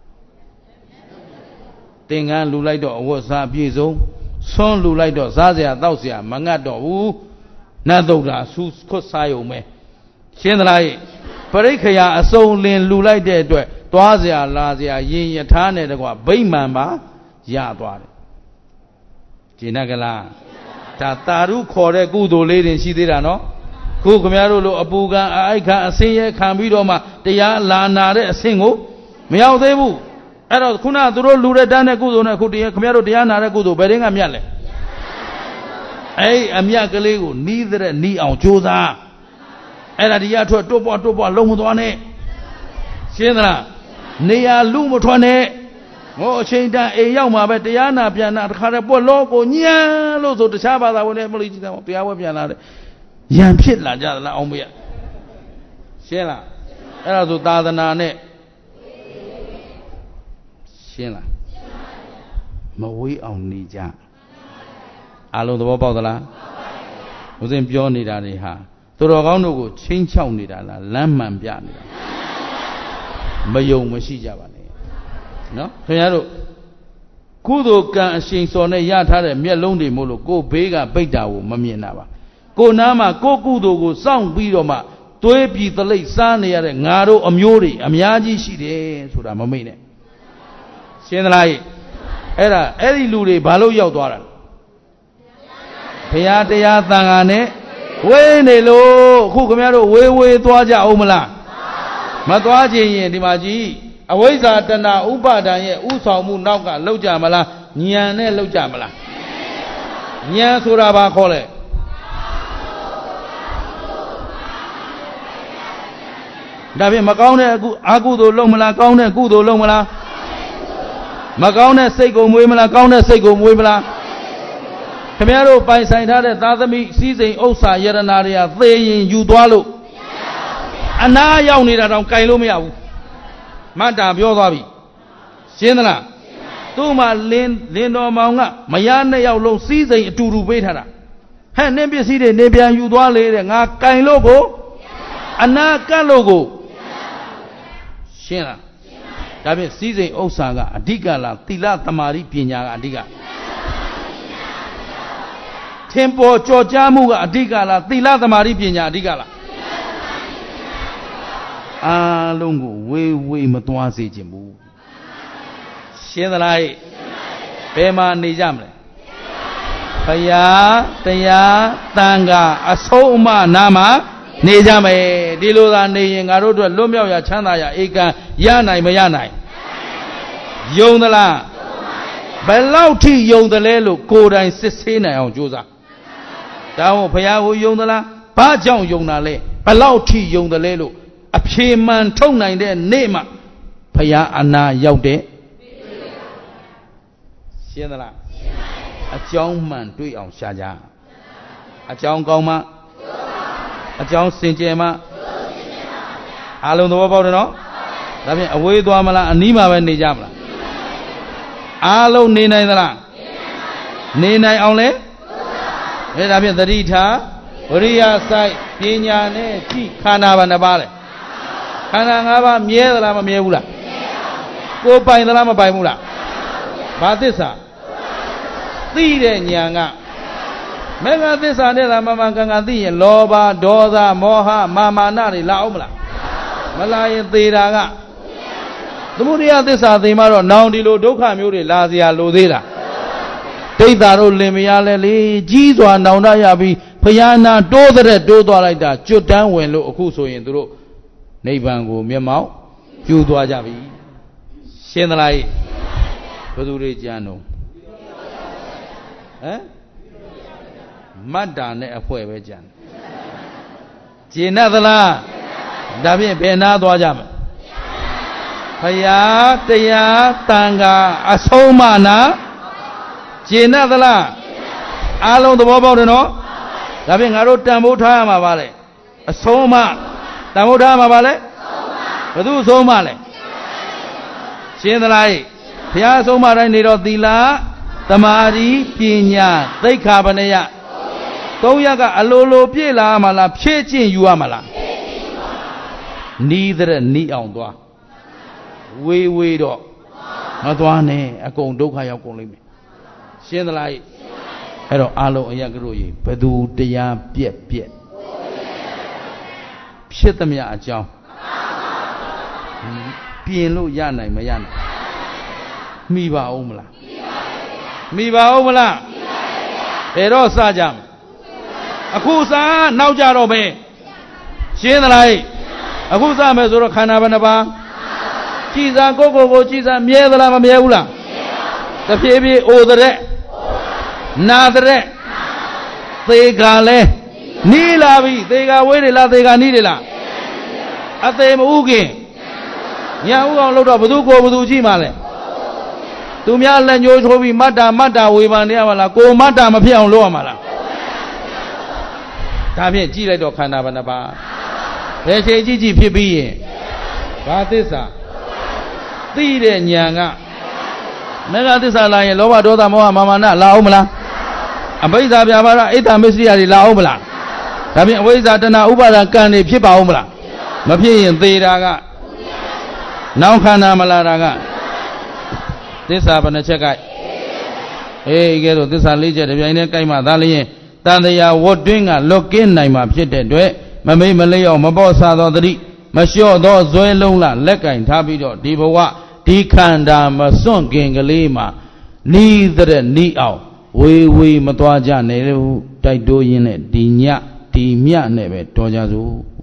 သင်္ကန်းလူလိုက်တော့အဝတ်စားပြည့်စုံဆွန်းလူလိုက်တော့စားစရာတောက်စရာမငတ်တော့ဘူးနတ်သုဒ္ဓဆူခွတ်စားရုံပဲရှင်းသလားပရိက္ခယာအစုံလင်လူလိုက်တဲ့အတွက်သွားစရာလာစရာရင်ယထာနဲ့တကွာဗိမာန်ပါရသွားတယ်ကျင်တတ်ကလားဒါတာရုခေါ်တဲ့ကုသိုလ်လေးတွေရှိသေးတာနော်ခုခမရတို့လိုအပူခံအိုက်ခံအစင်းရဲခံပြီးတော့မှတရားလာနာတဲ့အဆင့်ကိုမရောက်သေးဘူးအဲ့တော့ခုနသူတို့လူတဲ့တန်းတဲ့ကုသိုလ်နဲ့ခုတရားခမရတို့တရားနာတဲ့ကုသိုလ်ဘယ်တင်းကမြတ်လဲအဲ့အမြတ်ကလေးကိုနီးတဲ့နီးအောင်ကြိုးစားအဲ့ဒါတရားထွက်တွတ်ပွားလုံးမသွားနဲ့ရှင်းသလားနေရာလူမထွက်နဲ့ဟောအချိန်တန်အိမ်ရောက်မှာပဲတရားနာပြန်တာတခါတည်းပွက်လို့ကိုညံလို့ဆိုတခြားဘာသာဝင်တွေမလို့ကြည့်တယ်တရားဝဲပြန်လာတယ်ရံဖြစ်လာကြသလားအောင်မရရှင်းလားအဲ့ဒါဆိုသာသနာနဲ့ရှင်းလားမဝေးအောင်နေကြအားလုံးသဘောပေါက်သလားဦးဇင်းပြောနေတာတွေဟာသူတော်ကောင်းတို့ကိုချင်းချောက်နေတာလားလမ်းမှန်ပြနေတာမယုံမရှိကြပါနဲ့နော်ခင်ဗျားတို့ကုသိုလ်ကံအရှိန်စော်နဲ့ရထားတဲ့မျက်လုံးတွေမို့လို့ကိုယ်ဘေးကပိတ်တာကိုမမြင်တာပါကိုနားမှာကိုကုသိုလ်ကိုစောင့်ပြီးတော့မှသွေးပြည်သလိပ်စားနေရတဲ့ငါတို့အမျိုးတွေအများကြီးရှိတယ်ဆိုတာမမိတ်နဲ့ရှင်းသလားအဲ့ဒီလူတွေဘာလို့ရောက်သွားတာဘုရားတရားသံဃာနဲ့ဝေးနေလို့အခုခင်ဗျားတို့ဝေးသွားကြအောင်မလားမသွားခြင်းရင်ဒီမှာကြည့်အဝိဇ္ဇာတဏှာဥပါဒံရဲ့ဥဆောင်မှုနောက်ကလောက်ကြမလားဉာဏ်နဲ့လောက်ကြမလားဉာဏ်ဆိုတာဘာခေါ်လဲဒါဖြင့်မကောင်းတဲ့အကုသိုလ်လုံးမလားကောင်းတဲ့ကုသိုလ်လုံးမလားမကောင်းတဲ့စိတ်ကိုမွေးမလားကောင်းတဲ့စိတ်ကိုမွေးမလားခင်ဗျားတို့ပိုင်ဆိုင်ထားတဲ့သာသမီစည်းစိမ်ဥစ္စာယရနာတွေကသေရင်ယူသွားလို့အနာရောက်နေတာတောင်ကြိုင်လို့မရဘူးမတ်တာပြောသွားပြီရှင်းသလားသူ့မှာလင်းတော်မောင်ကမယားနှစ်ယောက်လုံးစည်းစိမ်အတူတူပေးထားတာဟဲ့နင်းပစ္စည်းတွေနေပြန်ယူသွားလေတဲ့ငါကြိုင်လို့ကိုအနာကတ်လို့ကိုရှင်းလားဒါဖြင့်စည်းစိမ်ဥစ္စာကအဓိကလားသီလသမာဓိပညာကအဓိကထင်ပေါ်ကြော်ကြားမှုကအဓိကလားသီလသမာဓိပညာအဓိကလားအားလုံးကိုဝေးမသွားစေခြင်းဘူးရှင်းသလား Bema Nijamle Paya Taya Tanga Asoma Nama Nijame Diloda Niyangaro Lumia Chanaya Eka Yanai Mayanai Yondala Belauti Yondalelo Koda and Sisina on Josa Dao Payahu Yondala Bajang Yonale Belauti Yondalelo A Piman Tona in their name Paya Anna Yaude Sienala A John Man do on Shaja A John Goma A John Saint Jema Alon the Wabano That means away to Amala and Nima when they jamla Alo Nina in the land Nina only That means the Rita Ria Sai Pina Ne Ti Kanava Nabale Kanava Miel Lama Miula Go by the Lama by Mula Batisa Tide Nyanga Mega this and Lama Gangadi Loba Doza Moha Mama Nari Laumla Malay Tiraga The Muria this are the Maro now the Lodoka Muri Lazia Lodira Tadaro Lemiale Jizo and Naunayabi Payana Dodre Dodo like that Judan when Lokuso in the road Nebango Miamau Judo Ajabi Shenalai Padurigiano Madane a Puevejan Ginadala Davi Benado Ajam Paya Taya Tanga Asomana Ginadala Along the Bobodino Davi Haro Tamutama Valley Asoma Tamutama Valley Padu Somale Shenalai Pia Somara Nido Dila Tamari Pina They Cabanea Toyaga Alolo Piela Mala Pechin Yuamala Neither ni on doa we do not one a con doka yakolimi Shen the light Hello Alo Yagrui Padu Dea Piet Pietamia Jow Pielo Yana Mayana Miva Omla Miva Omla Pero Sajam Akusa Naujaro me Shen the light Akusa Mesura Kanabanaba Chiza Gogo Chiza Miedala Meula The baby Odere Nadre They gale Nilavi they got Wedila they got Nidila At them Ugi Yahu Loda Buduko Buduji Male Tumia and Yojobi Mada Wivaniamala Go Mada Mapia on Loamala Tabi Giledo Kanabanaba They say Gigi Pibi Batisa Tide Nyanga Mega this are like Loba Doda Moa Mamana Laumla Abaisa Biabara Eta Messia Laumla Tabi Wizatana Ubara Kani Pipa Umla Mapi and Tiraga Now Kana Malaraga This happened to check out Hey Gero this are legend if you Kaima Dali Tandaya what doing a look in Naima Pite Mame Malay or Mabosa Dodri Masho do Zoelunga Leka in Tabido Dibowa Dikanda Mason Gangalima Neither ni out we Matwaja Neru Taido in it Dinya Dimia Neve Tojazu